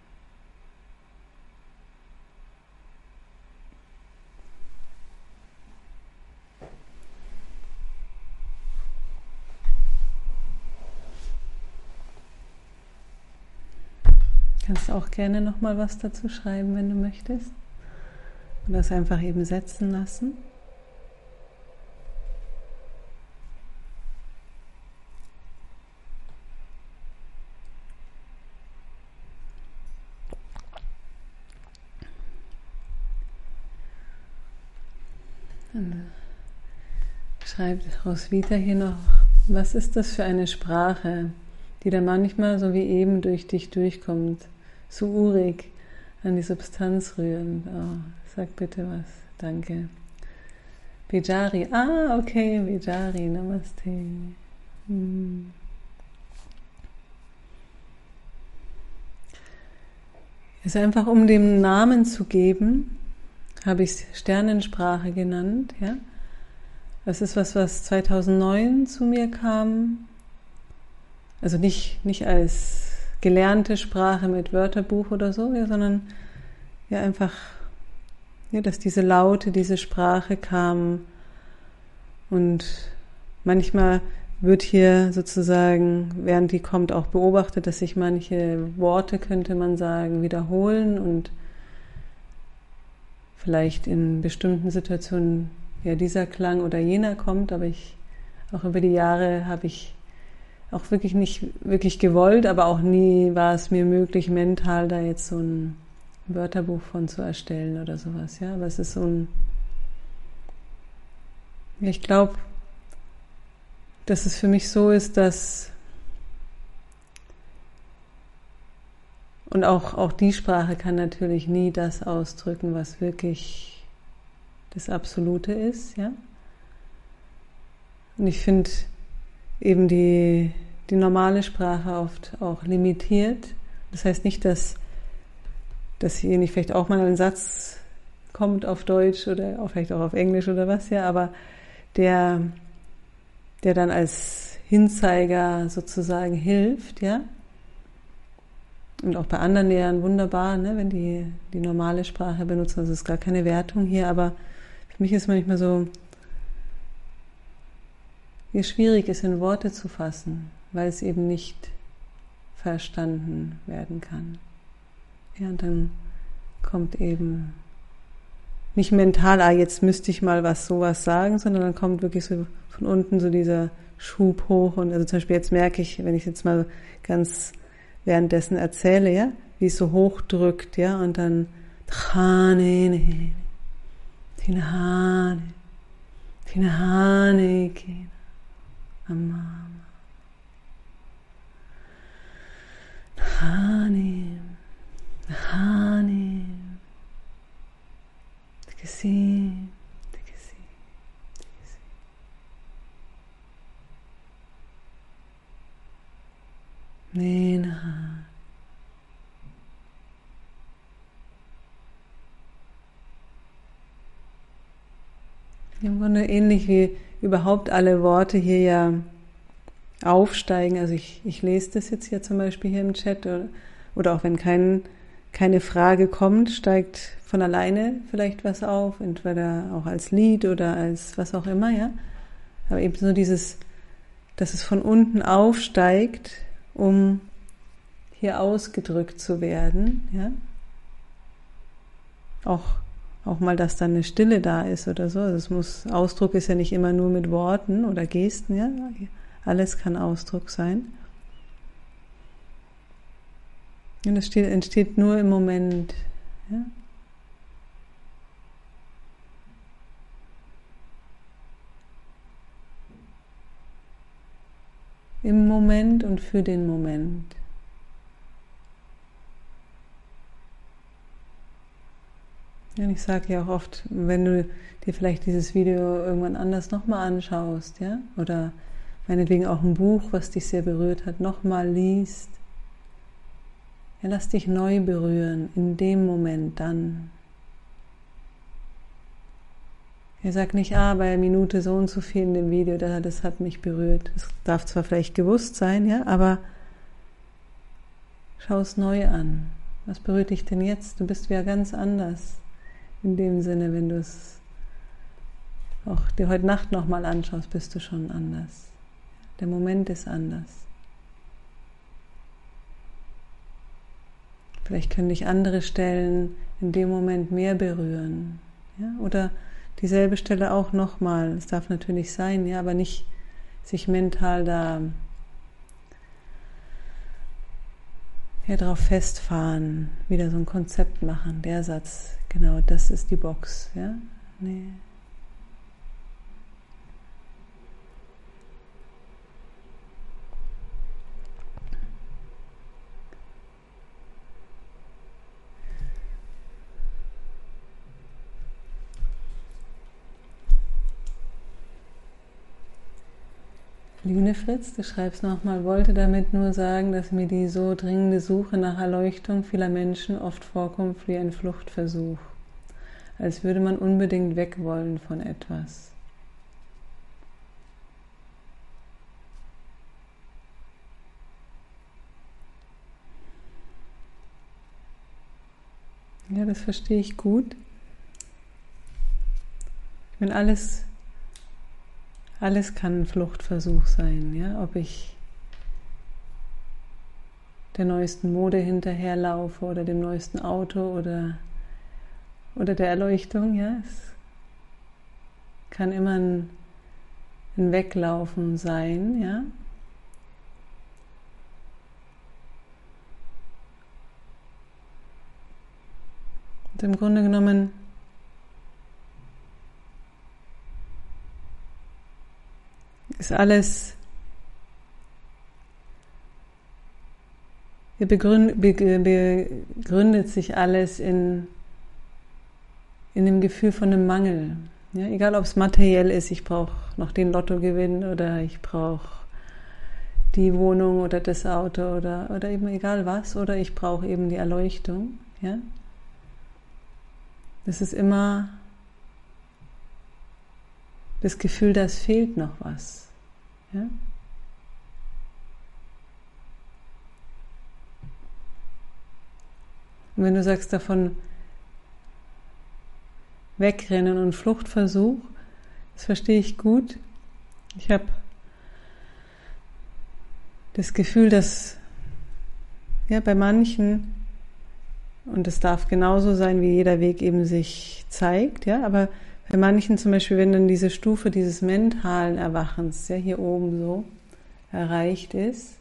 [SPEAKER 1] Kannst auch gerne nochmal was dazu schreiben, wenn du möchtest. Oder es einfach eben setzen lassen. Und schreibt Roswitha hier noch, was ist das für eine Sprache, die da manchmal so wie eben durch dich durchkommt, so urig, an die Substanz rührend. Oh, sag bitte was, danke. Bijari, ah, okay, Bijari, Namaste. Hm. Ist einfach, um dem Namen zu geben, habe ich es Sternensprache genannt, ja. Das ist was, was zweitausendneun zu mir kam. Also nicht, nicht als gelernte Sprache mit Wörterbuch oder so, ja, sondern ja einfach, ja, dass diese Laute, diese Sprache kam. Und manchmal wird hier sozusagen, während die kommt, auch beobachtet, dass sich manche Worte, könnte man sagen, wiederholen und vielleicht in bestimmten Situationen ja dieser Klang oder jener kommt, aber ich, auch über die Jahre habe ich auch wirklich nicht wirklich gewollt, aber auch nie war es mir möglich, mental da jetzt so ein Wörterbuch von zu erstellen oder sowas, ja, aber es ist so ein, ich glaube, dass es für mich so ist, dass und auch, auch die Sprache kann natürlich nie das ausdrücken, was wirklich das Absolute ist, ja. Und ich finde eben die, die normale Sprache oft auch limitiert. Das heißt nicht, dass, dass hier nicht vielleicht auch mal ein Satz kommt auf Deutsch oder auch vielleicht auch auf Englisch oder was, ja, aber der der dann als Hinzeiger sozusagen hilft, ja. Und auch bei anderen Lehrern wunderbar, ne, wenn die die normale Sprache benutzen. Also es ist gar keine Wertung hier, aber für mich ist manchmal so, wie schwierig ist, in Worte zu fassen, weil es eben nicht verstanden werden kann. Ja, und dann kommt eben nicht mental, ah, jetzt müsste ich mal was sowas sagen, sondern dann kommt wirklich so von unten so dieser Schub hoch. Und also zum Beispiel jetzt merke ich, wenn ich jetzt mal ganz währenddessen erzähle, ja, wie es so hoch drückt, ja, und dann Thanene, Tinahane, Tinahane, Amama, Hani, Hani, Tikasi, Tikasi, Tikasi. Nena. Im Grunde ähnlich wie überhaupt alle Worte hier ja aufsteigen. Also ich, ich lese das jetzt hier zum Beispiel hier im Chat oder, oder auch wenn kein, keine Frage kommt, steigt von alleine vielleicht was auf, entweder auch als Lied oder als was auch immer, ja. Aber eben so dieses, dass es von unten aufsteigt, um hier ausgedrückt zu werden, ja. Auch Auch mal, dass dann eine Stille da ist oder so. Also es muss, Ausdruck ist ja nicht immer nur mit Worten oder Gesten, ja. Alles kann Ausdruck sein. Und das steht, entsteht nur im Moment, ja. Im Moment und für den Moment. Ja, ich sage ja auch oft, wenn du dir vielleicht dieses Video irgendwann anders nochmal anschaust, ja, oder meinetwegen auch ein Buch, was dich sehr berührt hat, nochmal liest, ja, lass dich neu berühren, in dem Moment dann. Er sagt nicht, ah, bei Minute so und so viel in dem Video, das hat mich berührt. Es darf zwar vielleicht gewusst sein, ja, aber schau es neu an. Was berührt dich denn jetzt? Du bist wieder ganz anders. In dem Sinne, wenn du es auch dir heute Nacht nochmal anschaust, bist du schon anders. Der Moment ist anders. Vielleicht können dich andere Stellen in dem Moment mehr berühren. Ja? Oder dieselbe Stelle auch nochmal. Es darf natürlich sein, ja, aber nicht sich mental da ja, drauf festfahren, wieder so ein Konzept machen, der Satz, genau, das ist die Box, ja, nee. Lüne Fritz, du schreibst nochmal, wollte damit nur sagen, dass mir die so dringende Suche nach Erleuchtung vieler Menschen oft vorkommt wie ein Fluchtversuch, als würde man unbedingt weg wollen von etwas. Ja, das verstehe ich gut. Ich meine, alles Alles kann ein Fluchtversuch sein, ja, ob ich der neuesten Mode hinterherlaufe oder dem neuesten Auto oder, oder der Erleuchtung, ja, es kann immer ein, ein Weglaufen sein, ja. Und im Grunde genommen ist alles, begründet, begründet sich alles in, in dem Gefühl von einem Mangel. Ja, egal ob es materiell ist, ich brauche noch den Lottogewinn oder ich brauche die Wohnung oder das Auto oder, oder eben egal was, oder ich brauche eben die Erleuchtung. Ja? Das ist immer das Gefühl, da fehlt noch was. Ja? Und wenn du sagst davon Wegrennen und Fluchtversuch, das verstehe ich gut. Ich habe das Gefühl, dass ja, bei manchen, und es darf genauso sein, wie jeder Weg eben sich zeigt, ja, aber bei manchen zum Beispiel, wenn dann diese Stufe dieses mentalen Erwachens, ja, hier oben so erreicht ist,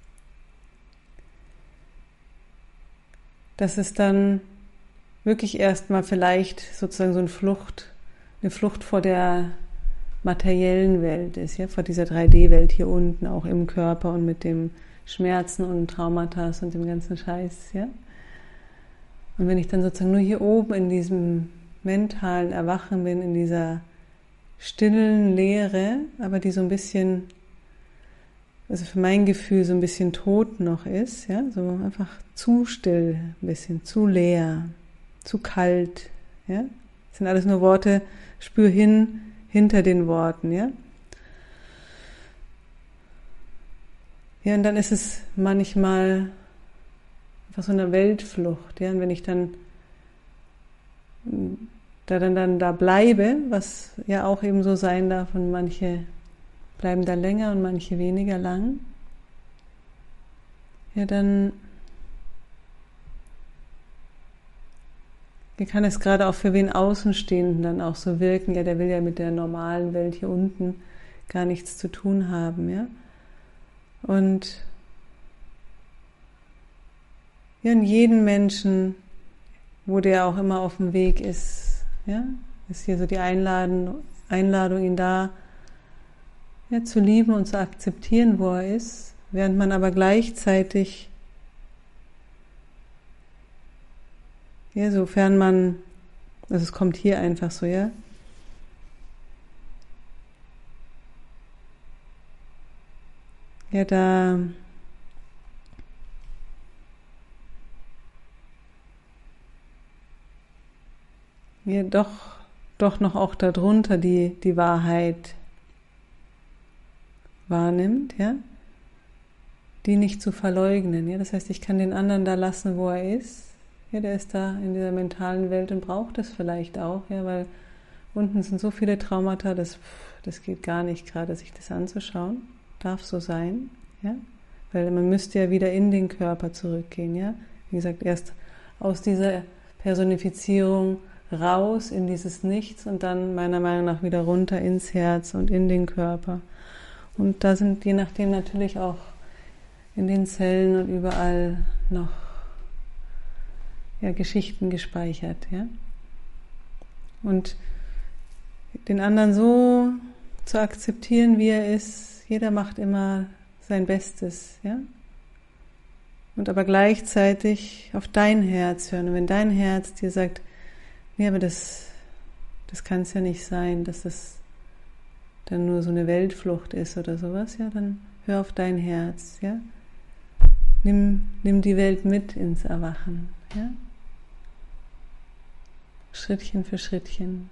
[SPEAKER 1] dass es dann wirklich erstmal vielleicht sozusagen so eine Flucht, eine Flucht vor der materiellen Welt ist, ja, vor dieser drei D-Welt hier unten, auch im Körper und mit dem Schmerzen und Traumata und dem ganzen Scheiß, ja. Und wenn ich dann sozusagen nur hier oben in diesem mentalen Erwachen bin, in dieser stillen Leere, aber die so ein bisschen, also für mein Gefühl so ein bisschen tot noch ist, ja, so einfach zu still, ein bisschen zu leer, zu kalt, ja. Das sind alles nur Worte, spür hin, hinter den Worten, ja. Ja, und dann ist es manchmal einfach so eine Weltflucht, ja, und wenn ich dann da dann, dann da bleibe, was ja auch eben so sein darf, und manche bleiben da länger und manche weniger lang, ja, dann kann es gerade auch für wen Außenstehenden dann auch so wirken, ja, der will ja mit der normalen Welt hier unten gar nichts zu tun haben, ja. Und ja, in jedem Menschen, wo der auch immer auf dem Weg ist, ja, ist hier so die Einladung, Einladung ihn da ja, zu lieben und zu akzeptieren, wo er ist, während man aber gleichzeitig, ja, sofern man, also es kommt hier einfach so, ja, ja, da ja, doch, doch noch auch darunter die, die Wahrheit wahrnimmt, ja, die nicht zu verleugnen, ja, das heißt, ich kann den anderen da lassen, wo er ist, ja, der ist da in dieser mentalen Welt und braucht das vielleicht auch, ja, weil unten sind so viele Traumata, das, das geht gar nicht gerade, sich das anzuschauen, darf so sein, ja, weil man müsste ja wieder in den Körper zurückgehen, ja, wie gesagt, erst aus dieser Personifizierung raus in dieses Nichts und dann meiner Meinung nach wieder runter ins Herz und in den Körper. Und da sind je nachdem natürlich auch in den Zellen und überall noch ja, Geschichten gespeichert. Ja? Und den anderen so zu akzeptieren, wie er ist, jeder macht immer sein Bestes. Ja? Und aber gleichzeitig auf dein Herz hören. Und wenn dein Herz dir sagt, nee, aber das, das kann es ja nicht sein, dass das, dann nur so eine Weltflucht ist oder sowas, ja, dann hör auf dein Herz, ja. Nimm, nimm die Welt mit ins Erwachen, ja. Schrittchen für Schrittchen.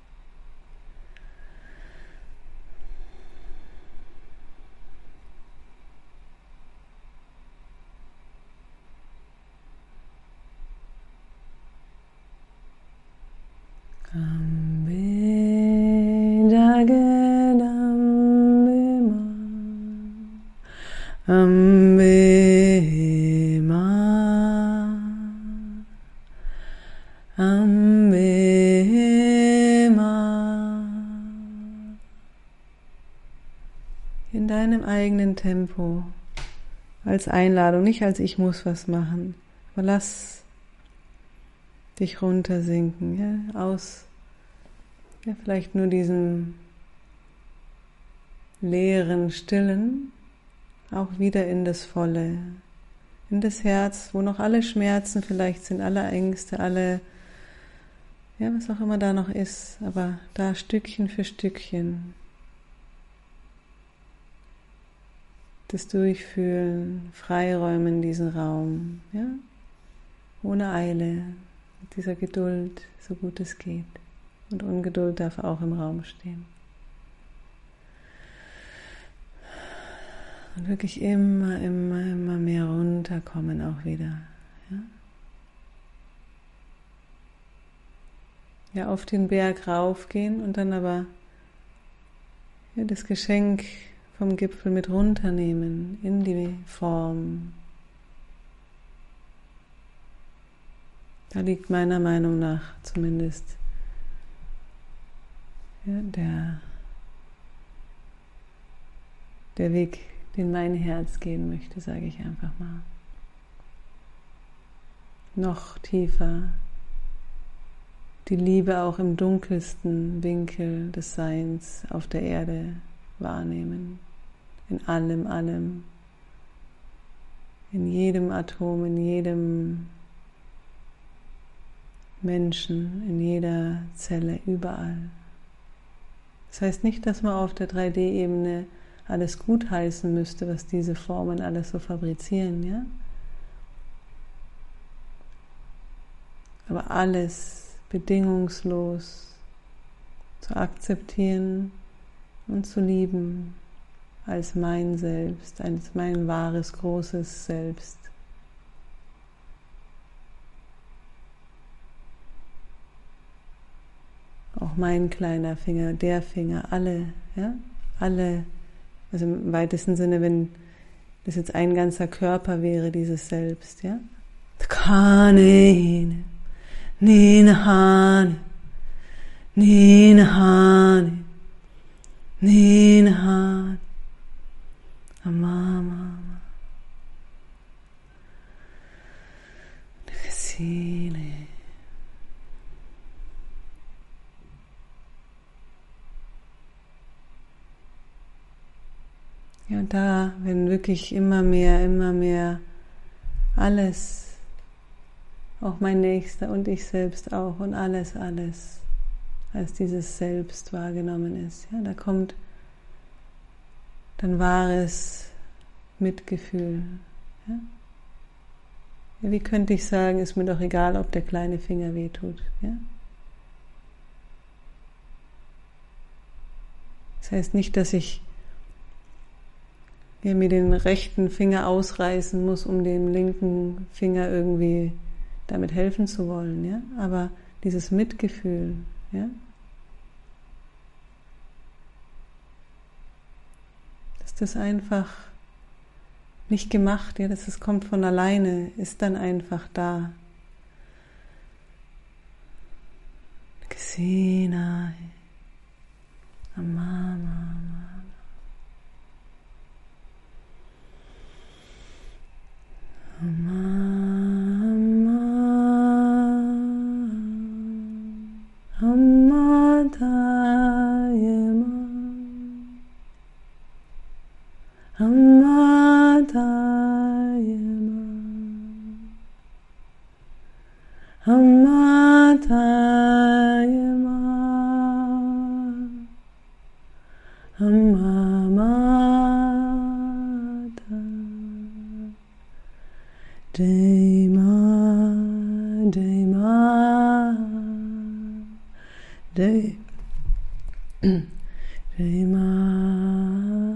[SPEAKER 1] Ambe Jagadambe Ma Ambe Ma Ambe Ma. In deinem eigenen Tempo, als Einladung, nicht als ich muss was machen, aber lass dich runtersinken, ja, aus, ja, vielleicht nur diesem leeren, stillen, auch wieder in das Volle, in das Herz, wo noch alle Schmerzen vielleicht sind, alle Ängste, alle, ja, was auch immer da noch ist, aber da Stückchen für Stückchen das Durchfühlen, Freiräumen diesen Raum, ja, ohne Eile, mit dieser Geduld, so gut es geht. Und Ungeduld darf auch im Raum stehen. Und wirklich immer, immer, immer mehr runterkommen auch wieder. Ja, ja, auf den Berg raufgehen und dann aber ja, das Geschenk vom Gipfel mit runternehmen in die Form. Da liegt meiner Meinung nach zumindest ja, der, der Weg, den mein Herz gehen möchte, sage ich einfach mal. Noch tiefer die Liebe auch im dunkelsten Winkel des Seins auf der Erde wahrnehmen. In allem, allem. In jedem Atom, in jedem Menschen, in jeder Zelle, überall. Das heißt nicht, dass man auf der drei D-Ebene alles gutheißen müsste, was diese Formen alles so fabrizieren, ja? Aber alles bedingungslos zu akzeptieren und zu lieben als mein Selbst, als mein wahres, großes Selbst. Auch mein kleiner Finger, der Finger, alle, ja, alle, also im weitesten Sinne, wenn das jetzt ein ganzer Körper wäre, dieses Selbst, ja. Kane, Ninahane, Ninahane, Ninahane, Amama, Nesine. Ja, und da, wenn wirklich immer mehr, immer mehr alles, auch mein Nächster und ich selbst auch und alles, alles als dieses Selbst wahrgenommen ist, ja, da kommt dann wahres Mitgefühl. Ja? Ja, wie könnte ich sagen, ist mir doch egal, ob der kleine Finger wehtut. Ja? Das heißt nicht, dass ich ja, mir den rechten Finger ausreißen muss, um dem linken Finger irgendwie damit helfen zu wollen. Ja? Aber dieses Mitgefühl, ja? Dass das einfach nicht gemacht, ja, dass es kommt von alleine, ist dann einfach da. Gesina, Amama, Amama, Amadayama, Amadayama, Amadayama, Dema, Dema, De, Dema.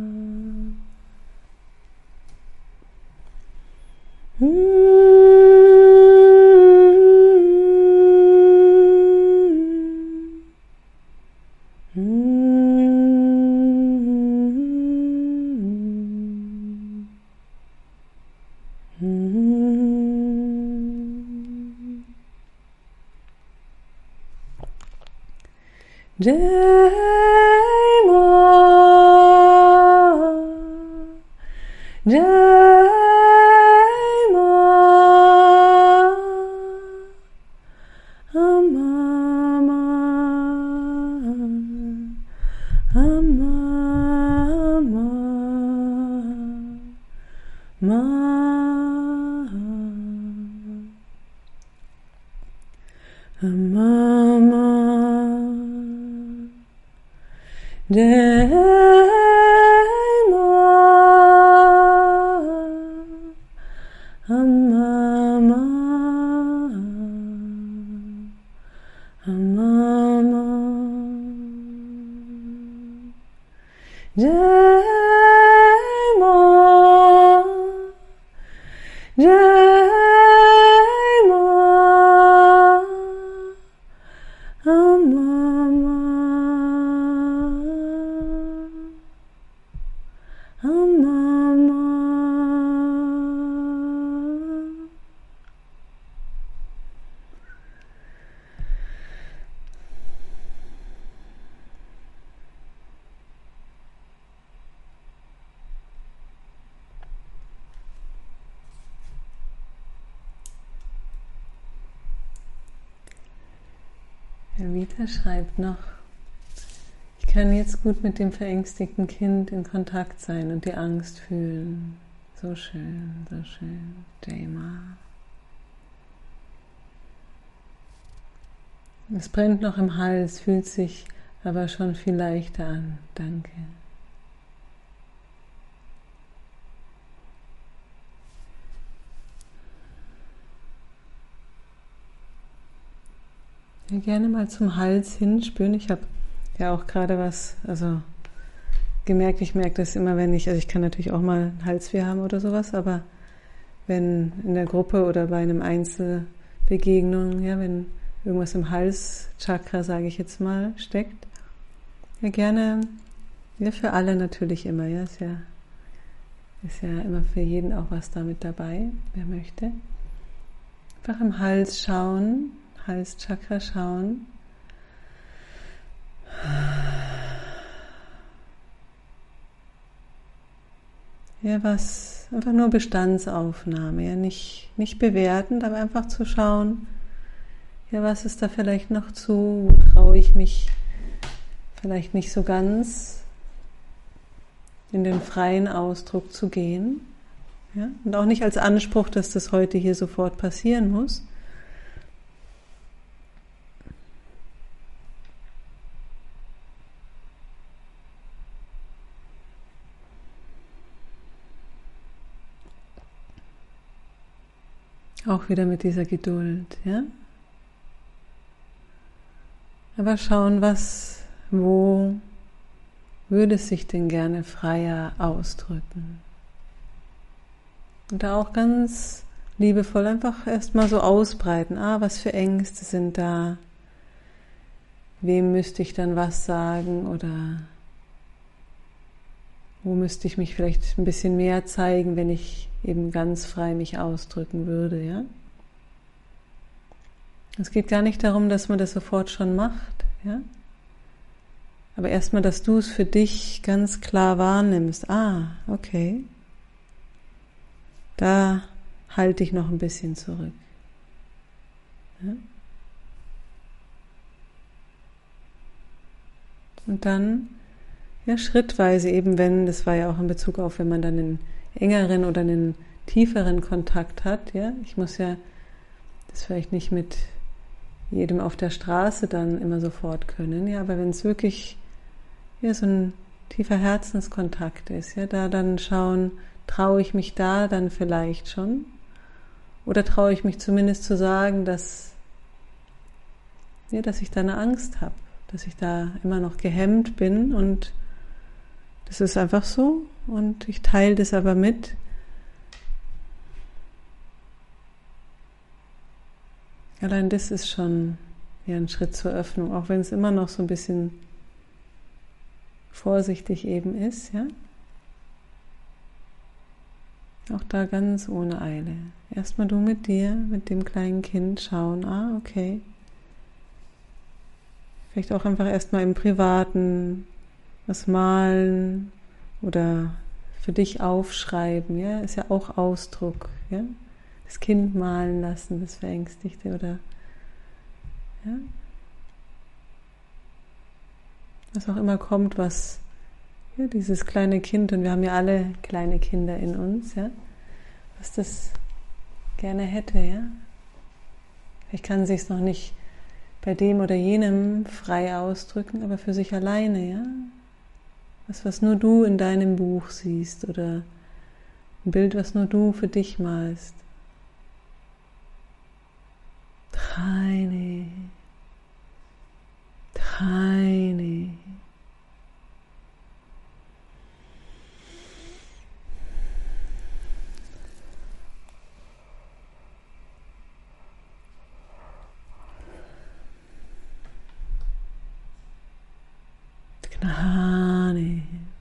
[SPEAKER 1] Jema, Jema, Amama, Amama, Ma, Amama. Dema, Amama, Amama, Dema, Dema, Amama. Vita schreibt noch, ich kann jetzt gut mit dem verängstigten Kind in Kontakt sein und die Angst fühlen. So schön, so schön. Dema. Es brennt noch im Hals, fühlt sich aber schon viel leichter an. Danke. Ja, gerne mal zum Hals hinspüren. Ich habe ja auch gerade was, also gemerkt, ich merke das immer, wenn ich, also ich kann natürlich auch mal Halsweh haben oder sowas, aber wenn in der Gruppe oder bei einem Einzelbegegnung, ja, wenn irgendwas im Halschakra, sage ich jetzt mal, steckt, ja gerne, ja für alle natürlich immer, ja, ist ja, ist ja immer für jeden auch was damit dabei, wer möchte. Einfach im Hals schauen, Halschakra schauen. Ja, was, einfach nur Bestandsaufnahme, ja, nicht, nicht bewertend, aber einfach zu schauen, ja, was ist da vielleicht noch zu, wo traue ich mich vielleicht nicht so ganz in den freien Ausdruck zu gehen, ja, und auch nicht als Anspruch, dass das heute hier sofort passieren muss. Auch wieder mit dieser Geduld, ja. Aber schauen, was, wo würde es sich denn gerne freier ausdrücken? Und da auch ganz liebevoll einfach erstmal so ausbreiten. Ah, was für Ängste sind da? Wem müsste ich dann was sagen? Oder wo müsste ich mich vielleicht ein bisschen mehr zeigen, wenn ich eben ganz frei mich ausdrücken würde, ja? Es geht gar nicht darum, dass man das sofort schon macht, ja? Aber erstmal, dass du es für dich ganz klar wahrnimmst. Ah, okay. Da halte ich noch ein bisschen zurück. Ja? Und dann, ja, schrittweise eben, wenn, das war ja auch in Bezug auf, wenn man dann einen engeren oder einen tieferen Kontakt hat, ja, ich muss ja das vielleicht nicht mit jedem auf der Straße dann immer sofort können, ja, aber wenn es wirklich ja, so ein tiefer Herzenskontakt ist, ja, da dann schauen, traue ich mich da dann vielleicht schon Oder traue ich mich zumindest zu sagen, dass, ja, dass ich da eine Angst habe, dass ich da immer noch gehemmt bin und das ist einfach so und ich teile das aber mit. Allein das ist schon ja, ein Schritt zur Öffnung, auch wenn es immer noch so ein bisschen vorsichtig eben ist, ja. Auch da ganz ohne Eile. Erstmal du mit dir, mit dem kleinen Kind schauen, ah, okay. Vielleicht auch einfach erstmal im Privaten was malen oder für dich aufschreiben, ja, ist ja auch Ausdruck, ja. Das Kind malen lassen, das Verängstigte oder ja. Was auch immer kommt, was ja, dieses kleine Kind, und wir haben ja alle kleine Kinder in uns, ja, was das gerne hätte, ja. Vielleicht kann es sich noch nicht bei dem oder jenem frei ausdrücken, aber für sich alleine, ja. Was, was nur du in deinem Buch siehst oder ein Bild, was nur du für dich malst. Traine, Traine. Gnade.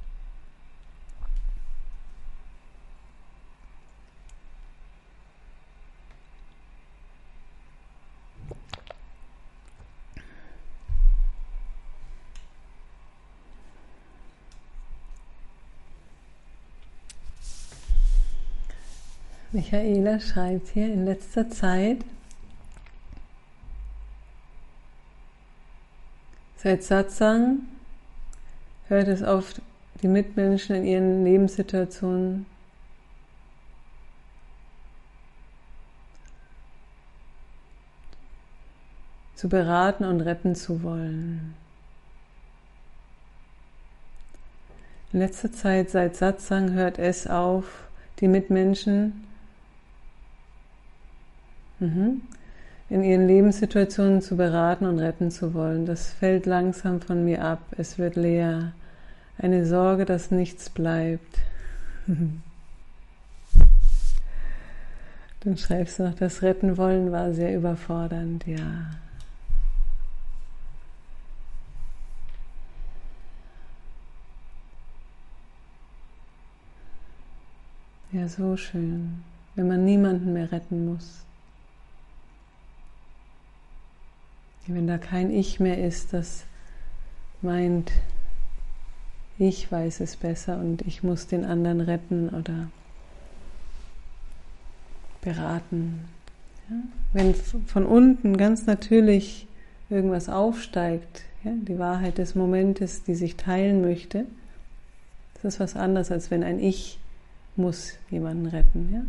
[SPEAKER 1] Michaela schreibt hier, in letzter Zeit seit Satsang hört es auf, die Mitmenschen in ihren Lebenssituationen zu beraten und retten zu wollen. In letzter Zeit seit Satsang hört es auf, die Mitmenschen mhm, in ihren Lebenssituationen zu beraten und retten zu wollen. Das fällt langsam von mir ab. Es wird leer. Eine Sorge, dass nichts bleibt. Dann schreibst du noch, das Retten wollen war sehr überfordernd, ja. Ja, so schön, wenn man niemanden mehr retten muss. Wenn da kein Ich mehr ist, das meint, ich weiß es besser und ich muss den anderen retten oder beraten. Ja? Wenn von unten ganz natürlich irgendwas aufsteigt, ja, die Wahrheit des Momentes, die sich teilen möchte, das ist was anderes, als wenn ein Ich muss jemanden retten. Ja?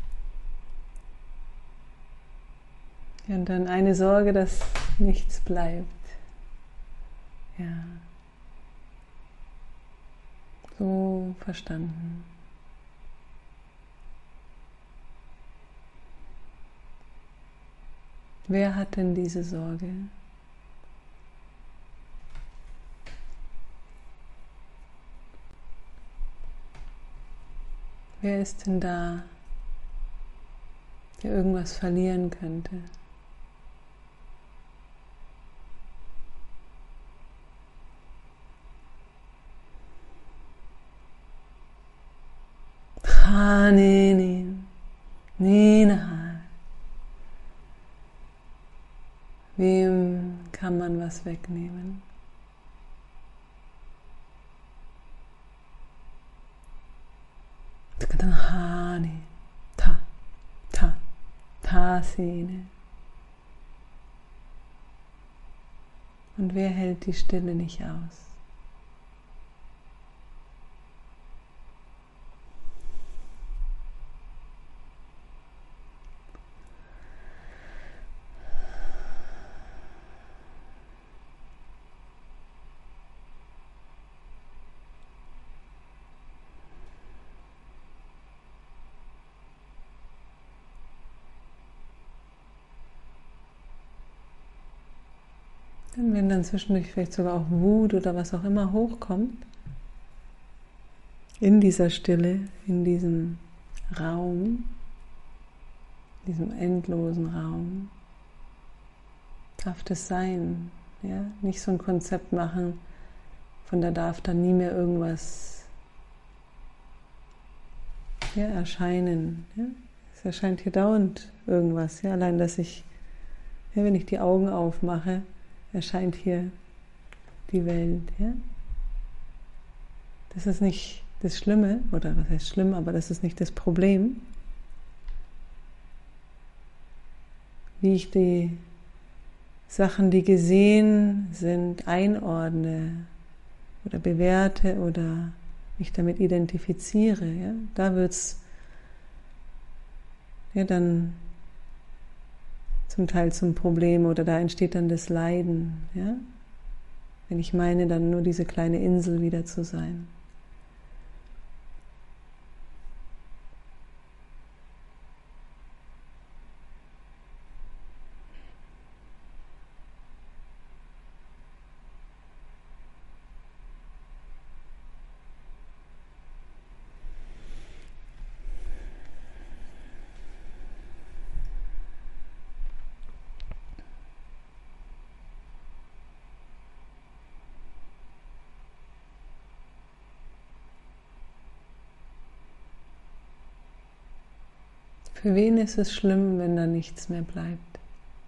[SPEAKER 1] Ja, und dann eine Sorge, dass nichts bleibt. Ja. So verstanden. Wer hat denn diese Sorge? Wer ist denn da, der irgendwas verlieren könnte? Wem kann man was wegnehmen? Ta, ta, ta, Sehne. Und wer hält die Stille nicht aus? Denn wenn dann zwischendurch vielleicht sogar auch Wut oder was auch immer hochkommt, in dieser Stille, in diesem Raum, diesem endlosen Raum, darf das sein. Ja? Nicht so ein Konzept machen, von da darf dann nie mehr irgendwas ja, erscheinen. Ja? Es erscheint hier dauernd irgendwas. Ja? Allein, dass ich, ja, wenn ich die Augen aufmache, erscheint hier die Welt. Ja? Das ist nicht das Schlimme, oder was heißt schlimm, aber das ist nicht das Problem. Wie ich die Sachen, die gesehen sind, einordne oder bewerte oder mich damit identifiziere, ja, da wird es ja dann zum Teil zum Problem oder da entsteht dann das Leiden, ja, wenn ich meine, dann nur diese kleine Insel wieder zu sein. Für wen ist es schlimm, wenn da nichts mehr bleibt?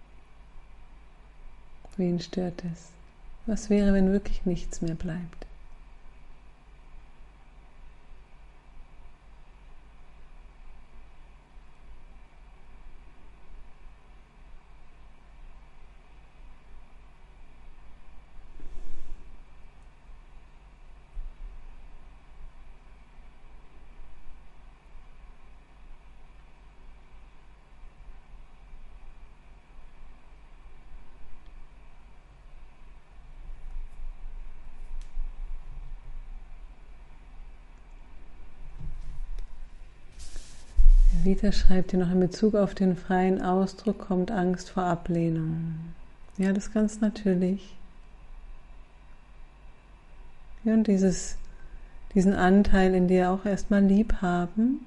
[SPEAKER 1] Wen stört es? Was wäre, wenn wirklich nichts mehr bleibt? Vita schreibt hier noch, in Bezug auf den freien Ausdruck kommt Angst vor Ablehnung. Ja, das ist ganz natürlich. Ja, und dieses, diesen Anteil in dir auch erstmal lieb haben.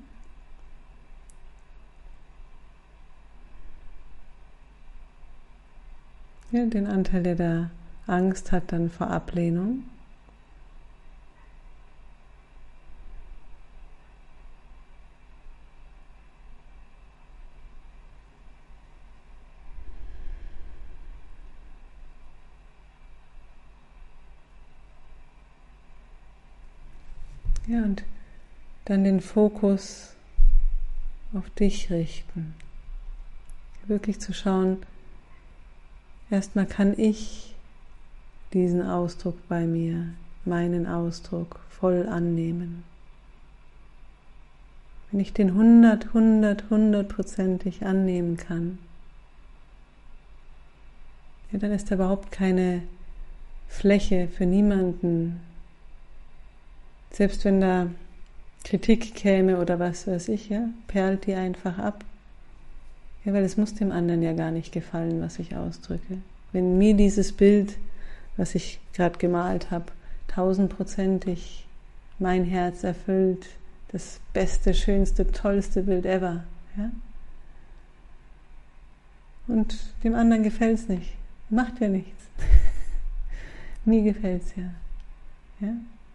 [SPEAKER 1] Ja, den Anteil, der da Angst hat dann vor Ablehnung. Ja, und dann den Fokus auf dich richten. Wirklich zu schauen, erstmal kann ich diesen Ausdruck bei mir, meinen Ausdruck voll annehmen. Wenn ich den hundert, hundert, hundertprozentig annehmen kann, ja, dann ist da überhaupt keine Fläche für niemanden. Selbst wenn da Kritik käme oder was weiß ich, ja, perlt die einfach ab. Ja, weil es muss dem anderen ja gar nicht gefallen, was ich ausdrücke. Wenn mir dieses Bild, was ich gerade gemalt habe, tausendprozentig mein Herz erfüllt, das beste, schönste, tollste Bild ever, ja, und dem anderen gefällt es nicht, macht ja nichts. Mir gefällt es ja, ja.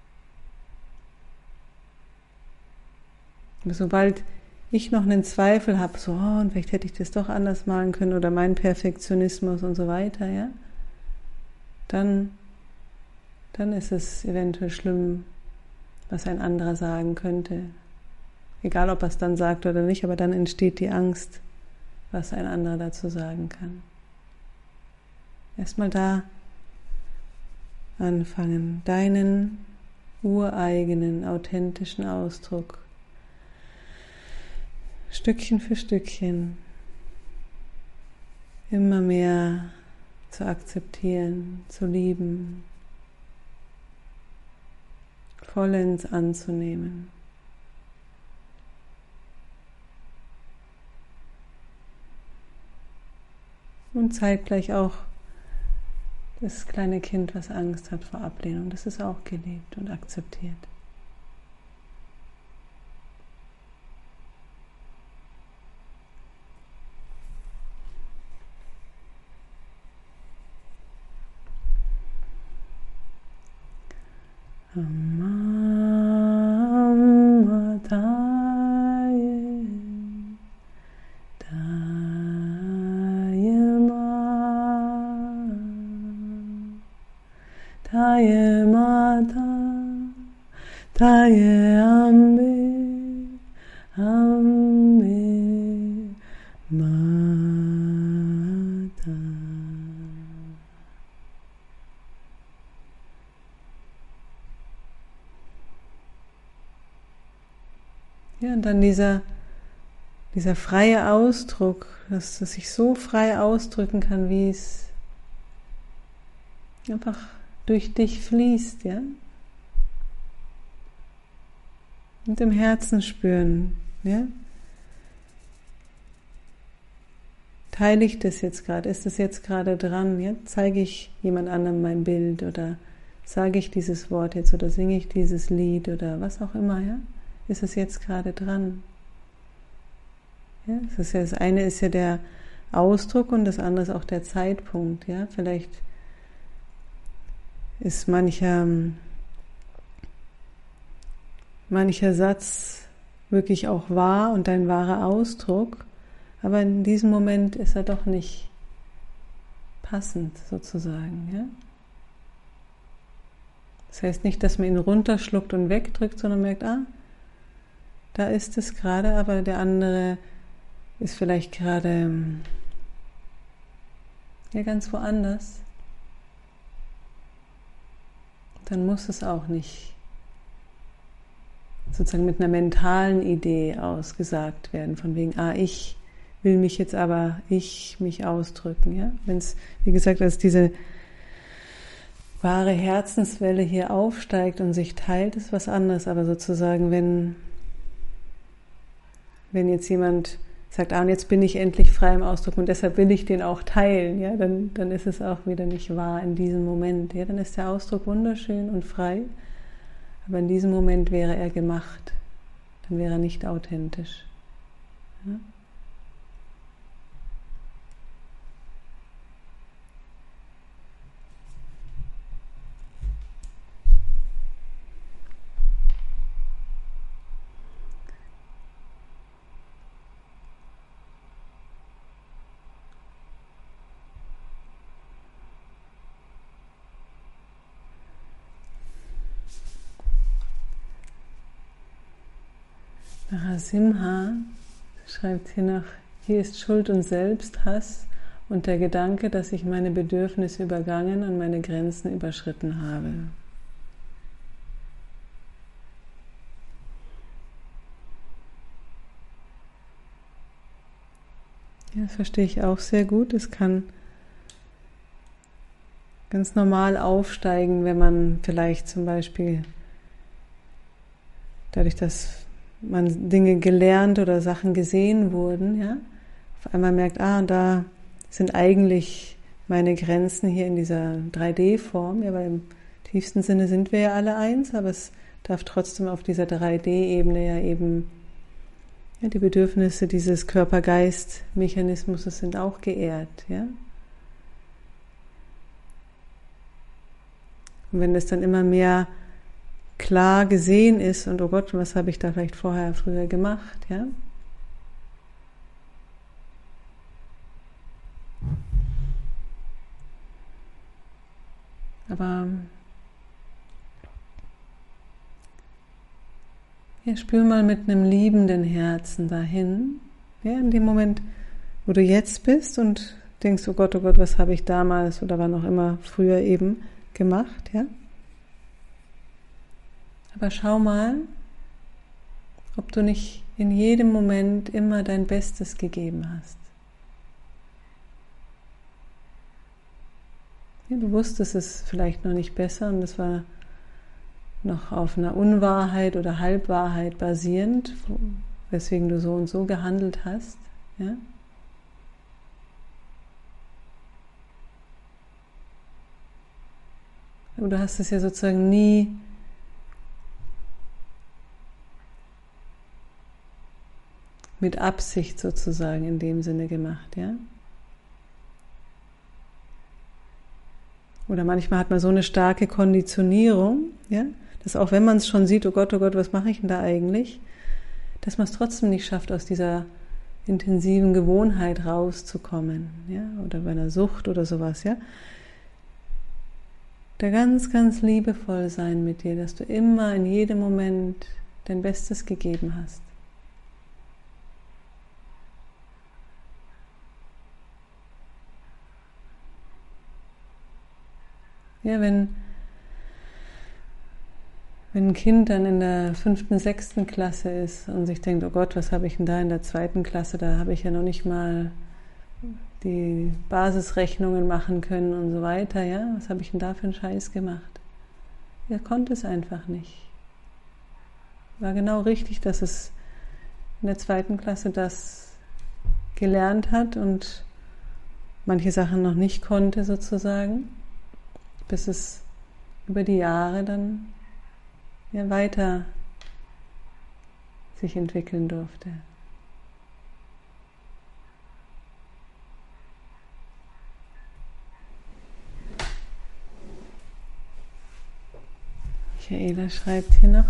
[SPEAKER 1] Sobald ich noch einen Zweifel habe, so, oh, und vielleicht hätte ich das doch anders malen können oder mein Perfektionismus und so weiter, ja, dann, dann ist es eventuell schlimm, was ein anderer sagen könnte. Egal, ob er es dann sagt oder nicht, aber dann entsteht die Angst, was ein anderer dazu sagen kann. Erstmal da anfangen, deinen ureigenen, authentischen Ausdruck Stückchen für Stückchen immer mehr zu akzeptieren, zu lieben, vollends anzunehmen. Und zeitgleich auch das kleine Kind, was Angst hat vor Ablehnung, das ist auch geliebt und akzeptiert. Amma Taye Taye Ma Taye Mata Taye Ambe Ambe Mata. Ja, und dann dieser, dieser freie Ausdruck, dass es sich so frei ausdrücken kann, wie es einfach durch dich fließt, ja? Und im Herzen spüren, ja? Teile ich das jetzt gerade? Ist das jetzt gerade dran? Ja? Zeige ich jemand anderem mein Bild oder sage ich dieses Wort jetzt oder singe ich dieses Lied oder was auch immer, ja? Ist es jetzt gerade dran? Ja, das ist ja, das eine ist ja der Ausdruck und das andere ist auch der Zeitpunkt. Ja, vielleicht ist mancher, mancher Satz wirklich auch wahr und ein wahrer Ausdruck, aber in diesem Moment ist er doch nicht passend sozusagen. Ja? Das heißt nicht, dass man ihn runterschluckt und wegdrückt, sondern merkt, ah, da ist es gerade, aber der andere ist vielleicht gerade ja ganz woanders. Dann muss es auch nicht sozusagen mit einer mentalen Idee ausgesagt werden, von wegen, ah, ich will mich jetzt aber, ich mich ausdrücken. Ja? Wenn es, wie gesagt, als diese wahre Herzenswelle hier aufsteigt und sich teilt, ist was anderes, aber sozusagen, wenn Wenn jetzt jemand sagt, ah, und jetzt bin ich endlich frei im Ausdruck und deshalb will ich den auch teilen, ja, dann, dann ist es auch wieder nicht wahr in diesem Moment. Ja, dann ist der Ausdruck wunderschön und frei, aber in diesem Moment wäre er gemacht, dann wäre er nicht authentisch. Ja? Narasimha schreibt hier noch, hier ist Schuld und Selbsthass und der Gedanke, dass ich meine Bedürfnisse übergangen und meine Grenzen überschritten habe. Ja, das verstehe ich auch sehr gut. Es kann ganz normal aufsteigen, wenn man vielleicht zum Beispiel dadurch, dass man Dinge gelernt oder Sachen gesehen wurden, ja, auf einmal merkt, ah, und da sind eigentlich meine Grenzen hier in dieser drei D Form, ja, weil im tiefsten Sinne sind wir ja alle eins, aber es darf trotzdem auf dieser drei D Ebene ja eben, ja, die Bedürfnisse dieses Körper-Geist-Mechanismus sind auch geehrt, ja. Und wenn es dann immer mehr klar gesehen ist und oh Gott, was habe ich da vielleicht vorher, früher gemacht, ja? Aber ja, spür mal mit einem liebenden Herzen dahin, ja, in dem Moment, wo du jetzt bist und denkst, oh Gott, oh Gott, was habe ich damals oder wann auch immer früher eben gemacht, ja? Aber schau mal, ob du nicht in jedem Moment immer dein Bestes gegeben hast. Ja, du wusstest es vielleicht noch nicht besser und es war noch auf einer Unwahrheit oder Halbwahrheit basierend, weswegen du so und so gehandelt hast. Ja? Du hast es ja sozusagen nie mit Absicht sozusagen in dem Sinne gemacht, ja? Oder manchmal hat man so eine starke Konditionierung, ja, dass auch wenn man es schon sieht, oh Gott, oh Gott, was mache ich denn da eigentlich, dass man es trotzdem nicht schafft, aus dieser intensiven Gewohnheit rauszukommen, ja, oder bei einer Sucht oder sowas, ja. Da ganz, ganz liebevoll sein mit dir, dass du immer in jedem Moment dein Bestes gegeben hast. Ja, wenn, wenn ein Kind dann in der fünften, sechsten Klasse ist und sich denkt, oh Gott, was habe ich denn da in der zweiten Klasse, da habe ich ja noch nicht mal die Basisrechnungen machen können und so weiter, ja, was habe ich denn da für einen Scheiß gemacht? Er konnte es einfach nicht. War genau richtig, dass es in der zweiten Klasse das gelernt hat und manche Sachen noch nicht konnte sozusagen, bis es über die Jahre dann ja weiter sich entwickeln durfte. Michaela schreibt hier noch,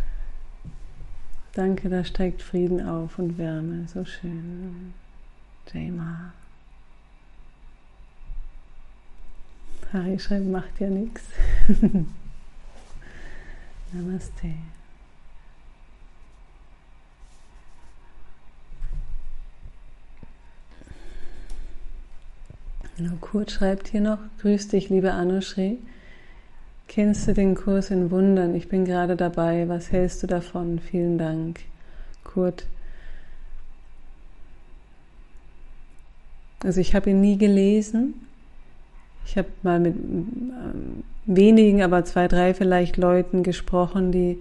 [SPEAKER 1] danke, da steigt Frieden auf und Wärme, so schön. Jayma. Harry schreibt, macht ja nichts. Namaste. Genau, Kurt schreibt hier noch, grüß dich, liebe Anushri. Kennst du den Kurs in Wundern? Ich bin gerade dabei. Was hältst du davon? Vielen Dank, Kurt. Also ich habe ihn nie gelesen. Ich habe mal mit ähm, wenigen, aber zwei, drei vielleicht Leuten gesprochen, die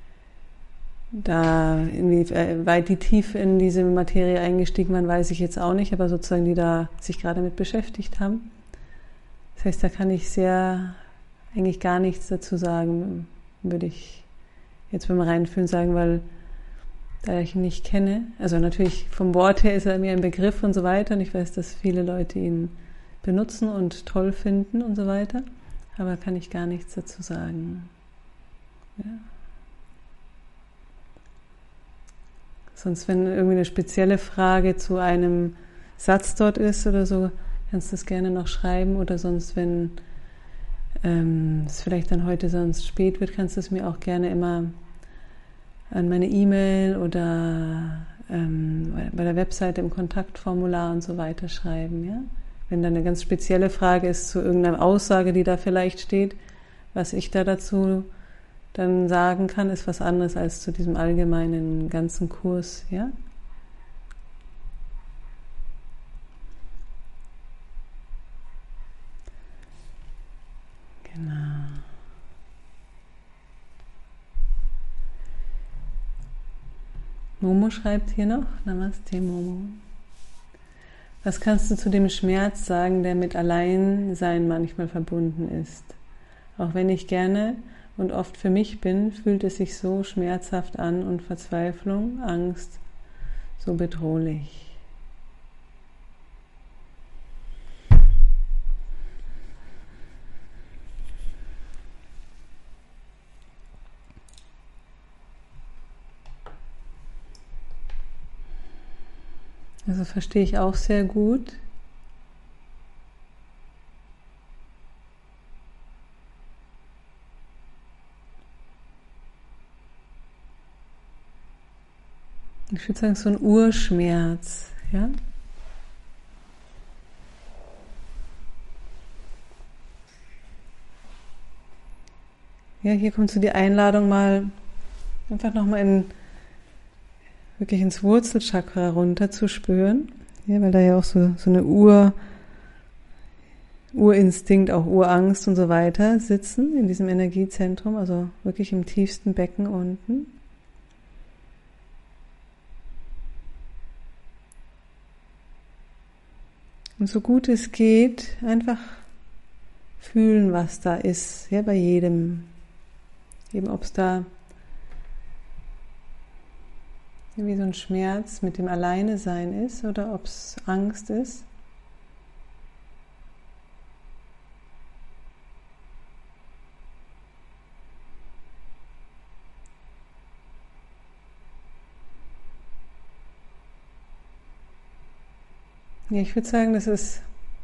[SPEAKER 1] da irgendwie äh, weit die tief in diese Materie eingestiegen waren, weiß ich jetzt auch nicht, aber sozusagen die da sich gerade mit beschäftigt haben. Das heißt, da kann ich sehr eigentlich gar nichts dazu sagen, würde ich jetzt beim Reinfühlen sagen, weil da ich ihn nicht kenne, also natürlich vom Wort her ist er mir ein Begriff und so weiter und ich weiß, dass viele Leute ihn benutzen und toll finden und so weiter, aber kann ich gar nichts dazu sagen. Ja. Sonst, wenn irgendwie eine spezielle Frage zu einem Satz dort ist oder so, kannst du das gerne noch schreiben oder sonst, wenn ähm, es vielleicht dann heute sonst spät wird, kannst du es mir auch gerne immer an meine E-Mail oder ähm, bei der Webseite im Kontaktformular und so weiter schreiben, ja? Wenn da eine ganz spezielle Frage ist zu irgendeiner Aussage, die da vielleicht steht, was ich da dazu dann sagen kann, ist was anderes als zu diesem allgemeinen ganzen Kurs, ja? Genau. Momo schreibt hier noch, Namaste Momo. Was kannst du zu dem Schmerz sagen, der mit Alleinsein manchmal verbunden ist? Auch wenn ich gerne und oft für mich bin, fühlt es sich so schmerzhaft an und Verzweiflung, Angst, so bedrohlich. Also verstehe ich auch sehr gut. Ich würde sagen, so ein Urschmerz, ja? Ja, hier kommt so die Einladung mal einfach nochmal in wirklich ins Wurzelchakra runter zu spüren, ja, weil da ja auch so, so eine Ur, Urinstinkt, auch Urangst und so weiter sitzen in diesem Energiezentrum, also wirklich im tiefsten Becken unten. Und so gut es geht, einfach fühlen, was da ist, ja, bei jedem. Eben ob es da wie so ein Schmerz mit dem Alleine-Sein ist oder ob es Angst ist. Ja, ich würde sagen, das ist,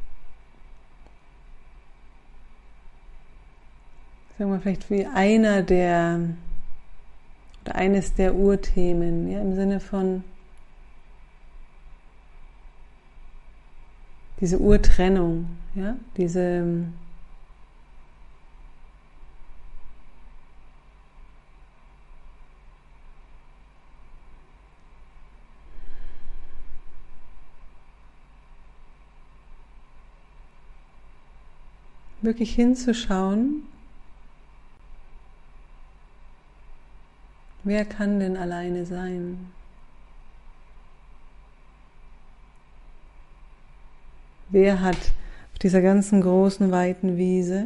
[SPEAKER 1] sagen wir vielleicht wie einer der, oder eines der Urthemen, ja, im Sinne von diese Urtrennung, ja, diese wirklich hinzuschauen, wer kann denn alleine sein? Wer hat auf dieser ganzen großen, weiten Wiese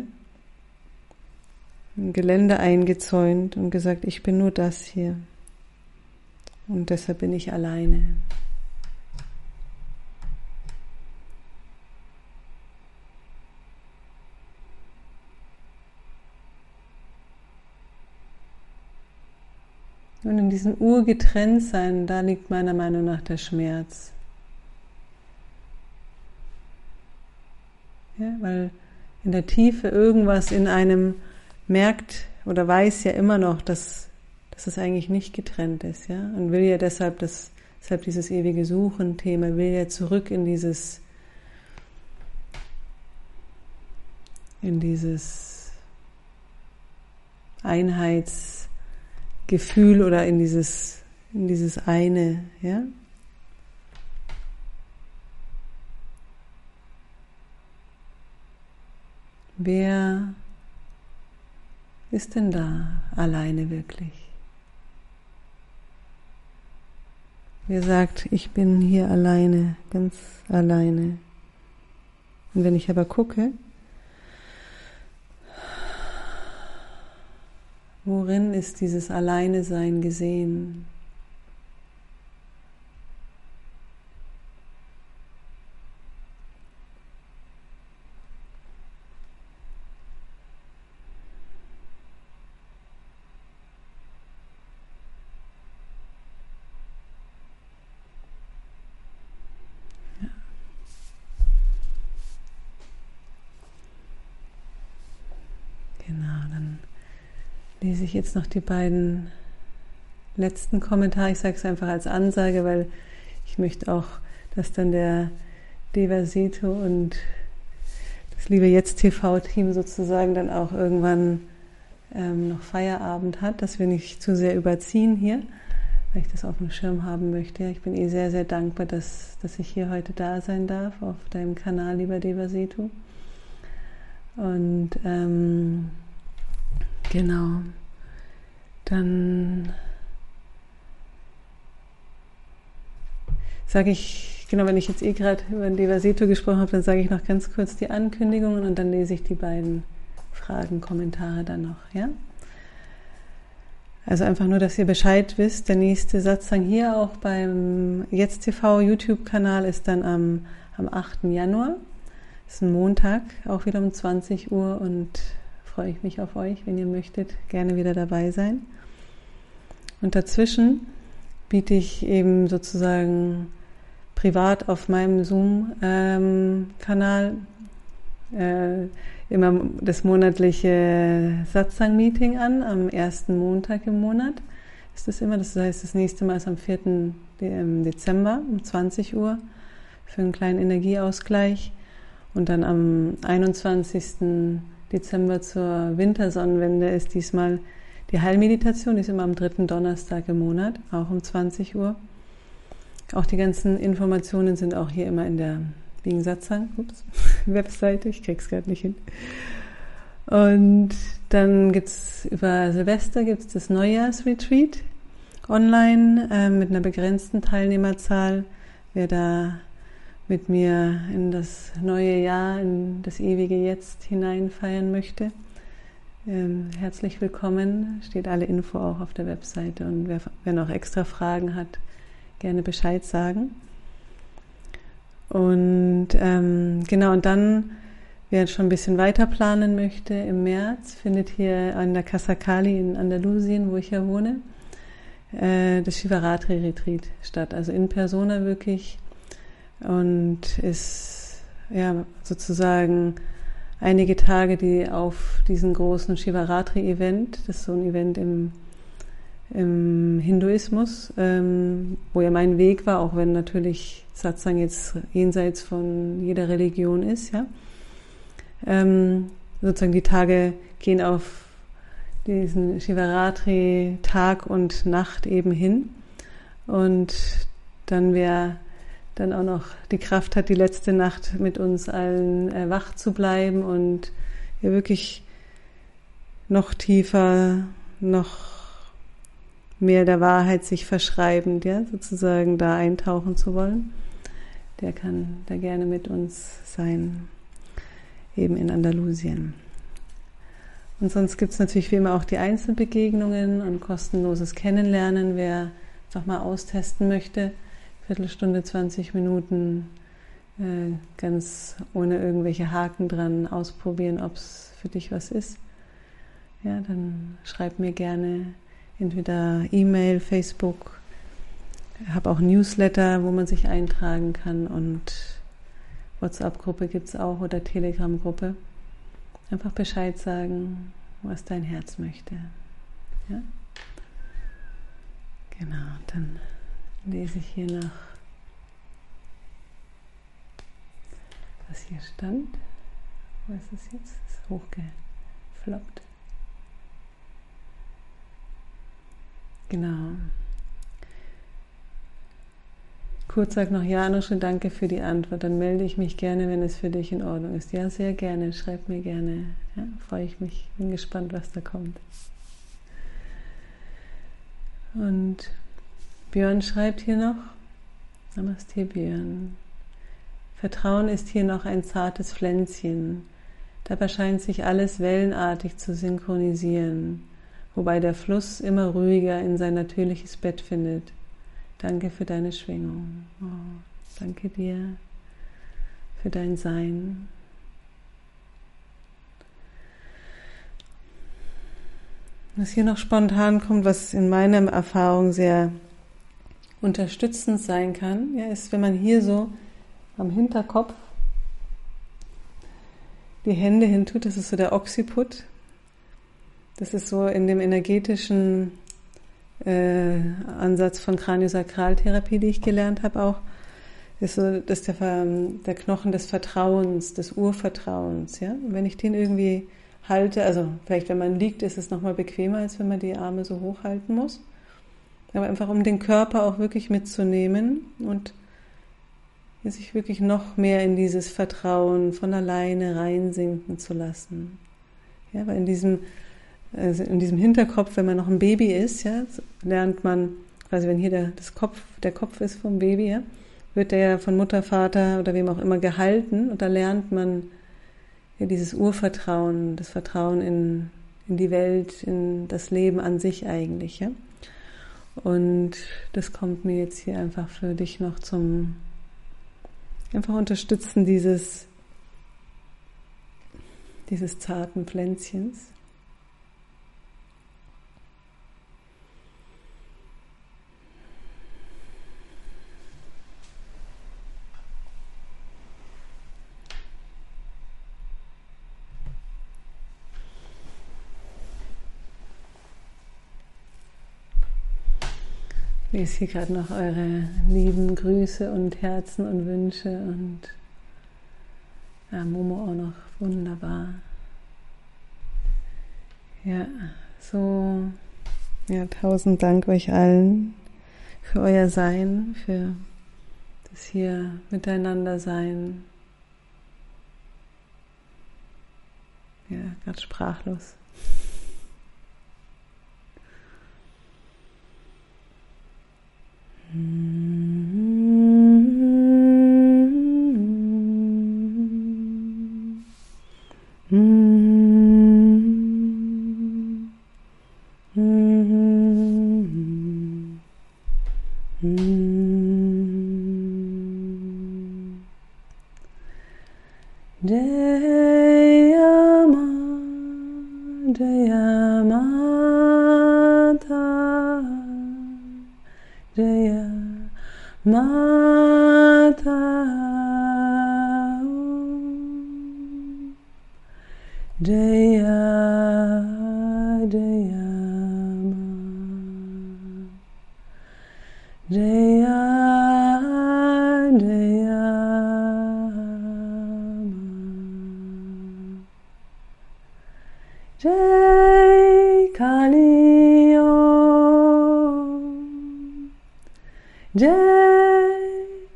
[SPEAKER 1] ein Gelände eingezäunt und gesagt, ich bin nur das hier und deshalb bin ich alleine? Und in diesem Urgetrenntsein, da liegt meiner Meinung nach der Schmerz. Ja, weil in der Tiefe irgendwas in einem merkt oder weiß ja immer noch, dass, dass es eigentlich nicht getrennt ist, ja, und will ja deshalb, das, deshalb dieses ewige Suchen-Thema, will ja zurück in dieses, in dieses Einheits- Gefühl oder in dieses, in dieses eine, ja. Wer ist denn da alleine wirklich? Wer sagt, ich bin hier alleine, ganz alleine? Und wenn ich aber gucke, worin ist dieses Alleine-Sein gesehen? Ja. Genau, dann lese ich jetzt noch die beiden letzten Kommentare. Ich sage es einfach als Ansage, weil ich möchte auch, dass dann der Devasito und das Liebe Jetzt T V-Team sozusagen dann auch irgendwann ähm, noch Feierabend hat, dass wir nicht zu sehr überziehen hier, weil ich das auf dem Schirm haben möchte. Ich bin eh sehr, sehr dankbar, dass, dass ich hier heute da sein darf auf deinem Kanal, lieber Devasito. Und ähm, genau, dann sage ich, genau, wenn ich jetzt eh gerade über den Devasito gesprochen habe, dann sage ich noch ganz kurz die Ankündigungen und dann lese ich die beiden Fragen, Kommentare dann noch, ja? Also einfach nur, dass ihr Bescheid wisst, der nächste Satzang hier auch beim Jetzt T V YouTube-Kanal ist dann am, am achten Januar. Das ist ein Montag, auch wieder um zwanzig Uhr und freue ich mich auf euch, wenn ihr möchtet, gerne wieder dabei sein. Und dazwischen biete ich eben sozusagen privat auf meinem Zoom-Kanal äh, immer das monatliche Satsang-Meeting an, am ersten Montag im Monat ist das immer. Das heißt, das nächste Mal ist am vierten Dezember um zwanzig Uhr für einen kleinen Energieausgleich. Und dann am einundzwanzigsten Dezember zur Wintersonnenwende ist diesmal die Heilmeditation, die ist immer am dritten Donnerstag im Monat, auch um zwanzig Uhr. Auch die ganzen Informationen sind auch hier immer in der Being Satsang, ups, Webseite, ich krieg's gerade nicht hin. Und dann gibt's über Silvester gibt's das Neujahrsretreat online äh, mit einer begrenzten Teilnehmerzahl. Wer da mit mir in das neue Jahr, in das ewige Jetzt hinein feiern möchte. Ähm, herzlich willkommen, steht alle Info auch auf der Webseite, und wer, wer noch extra Fragen hat, gerne Bescheid sagen. Und ähm, genau, und dann, wer schon ein bisschen weiter planen möchte, im März findet hier an der Casa Kali in Andalusien, wo ich ja wohne, äh, das Shivaratri-Retreat statt, also in Persona wirklich, und ist ja sozusagen einige Tage, die auf diesen großen Shivaratri-Event, das ist so ein Event im, im Hinduismus, ähm, wo ja mein Weg war, auch wenn natürlich Satsang jetzt jenseits von jeder Religion ist, ja. Ähm, sozusagen die Tage gehen auf diesen Shivaratri Tag und Nacht eben hin, und dann wer dann auch noch die Kraft hat, die letzte Nacht mit uns allen äh, wach zu bleiben und ja wirklich noch tiefer, noch mehr der Wahrheit sich verschreibend, ja, sozusagen da eintauchen zu wollen, der kann da gerne mit uns sein, eben in Andalusien. Und sonst gibt es natürlich wie immer auch die Einzelbegegnungen und kostenloses Kennenlernen, wer einfach mal austesten möchte. Viertelstunde, zwanzig Minuten, äh, ganz ohne irgendwelche Haken dran ausprobieren, ob es für dich was ist. Ja, dann schreib mir gerne entweder E-Mail, Facebook. Ich habe auch ein Newsletter, wo man sich eintragen kann, und WhatsApp-Gruppe gibt es auch oder Telegram-Gruppe. Einfach Bescheid sagen, was dein Herz möchte. Ja? Genau, dann lese ich hier noch, was hier stand. Wo ist es jetzt? Es ist hochgefloppt. Genau. Kurz sagt noch, ja, Anusha, danke für die Antwort. Dann melde ich mich gerne, wenn es für dich in Ordnung ist. Ja, sehr gerne. Schreib mir gerne. Ja, freue ich mich. Bin gespannt, was da kommt. Und Björn schreibt hier noch, Namaste Björn, Vertrauen ist hier noch ein zartes Pflänzchen, dabei scheint sich alles wellenartig zu synchronisieren, wobei der Fluss immer ruhiger in sein natürliches Bett findet. Danke für deine Schwingung. Oh, danke dir für dein Sein. Was hier noch spontan kommt, was in meiner Erfahrung sehr unterstützend sein kann, ja, ist, wenn man hier so am Hinterkopf die Hände hintut, das ist so der Occiput. Das ist so in dem energetischen äh, Ansatz von Kraniosakraltherapie, die ich gelernt habe auch, ist so, das ist der, der Knochen des Vertrauens, des Urvertrauens. Ja? Und wenn ich den irgendwie halte, also vielleicht wenn man liegt, ist es nochmal bequemer, als wenn man die Arme so hochhalten muss. Aber einfach um den Körper auch wirklich mitzunehmen und sich wirklich noch mehr in dieses Vertrauen von alleine reinsinken zu lassen. Ja, weil in diesem, also in diesem Hinterkopf, wenn man noch ein Baby ist, ja, lernt man, quasi wenn hier der, das Kopf, der Kopf ist vom Baby, ja, wird der ja von Mutter, Vater oder wem auch immer gehalten, und da lernt man ja dieses Urvertrauen, das Vertrauen in, in die Welt, in das Leben an sich eigentlich, ja. Und das kommt mir jetzt hier einfach für dich noch zum einfach unterstützen dieses, dieses zarten Pflänzchens. Ich lese hier gerade noch eure lieben Grüße und Herzen und Wünsche, und ja, Momo auch noch wunderbar. Ja, so, ja, tausend Dank euch allen für euer Sein, für das hier miteinander sein. Ja, gerade sprachlos. Mm-hmm. Jayama, Jayamata, Jayamata, Jaya, Jayama, Jaya, Jayama, Jai Kali Om, Jai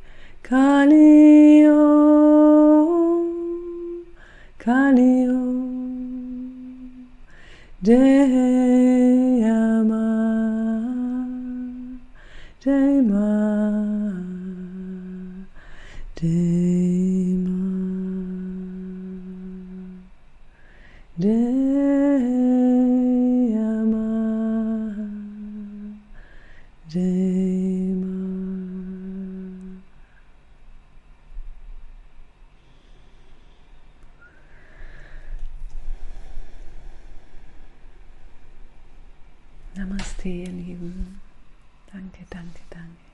[SPEAKER 1] Kali Om, Kali Om, Jayama, Jayama, Jayama, Jayama, Jayama. Namaste, ihr Lieben. Danke, danke, danke.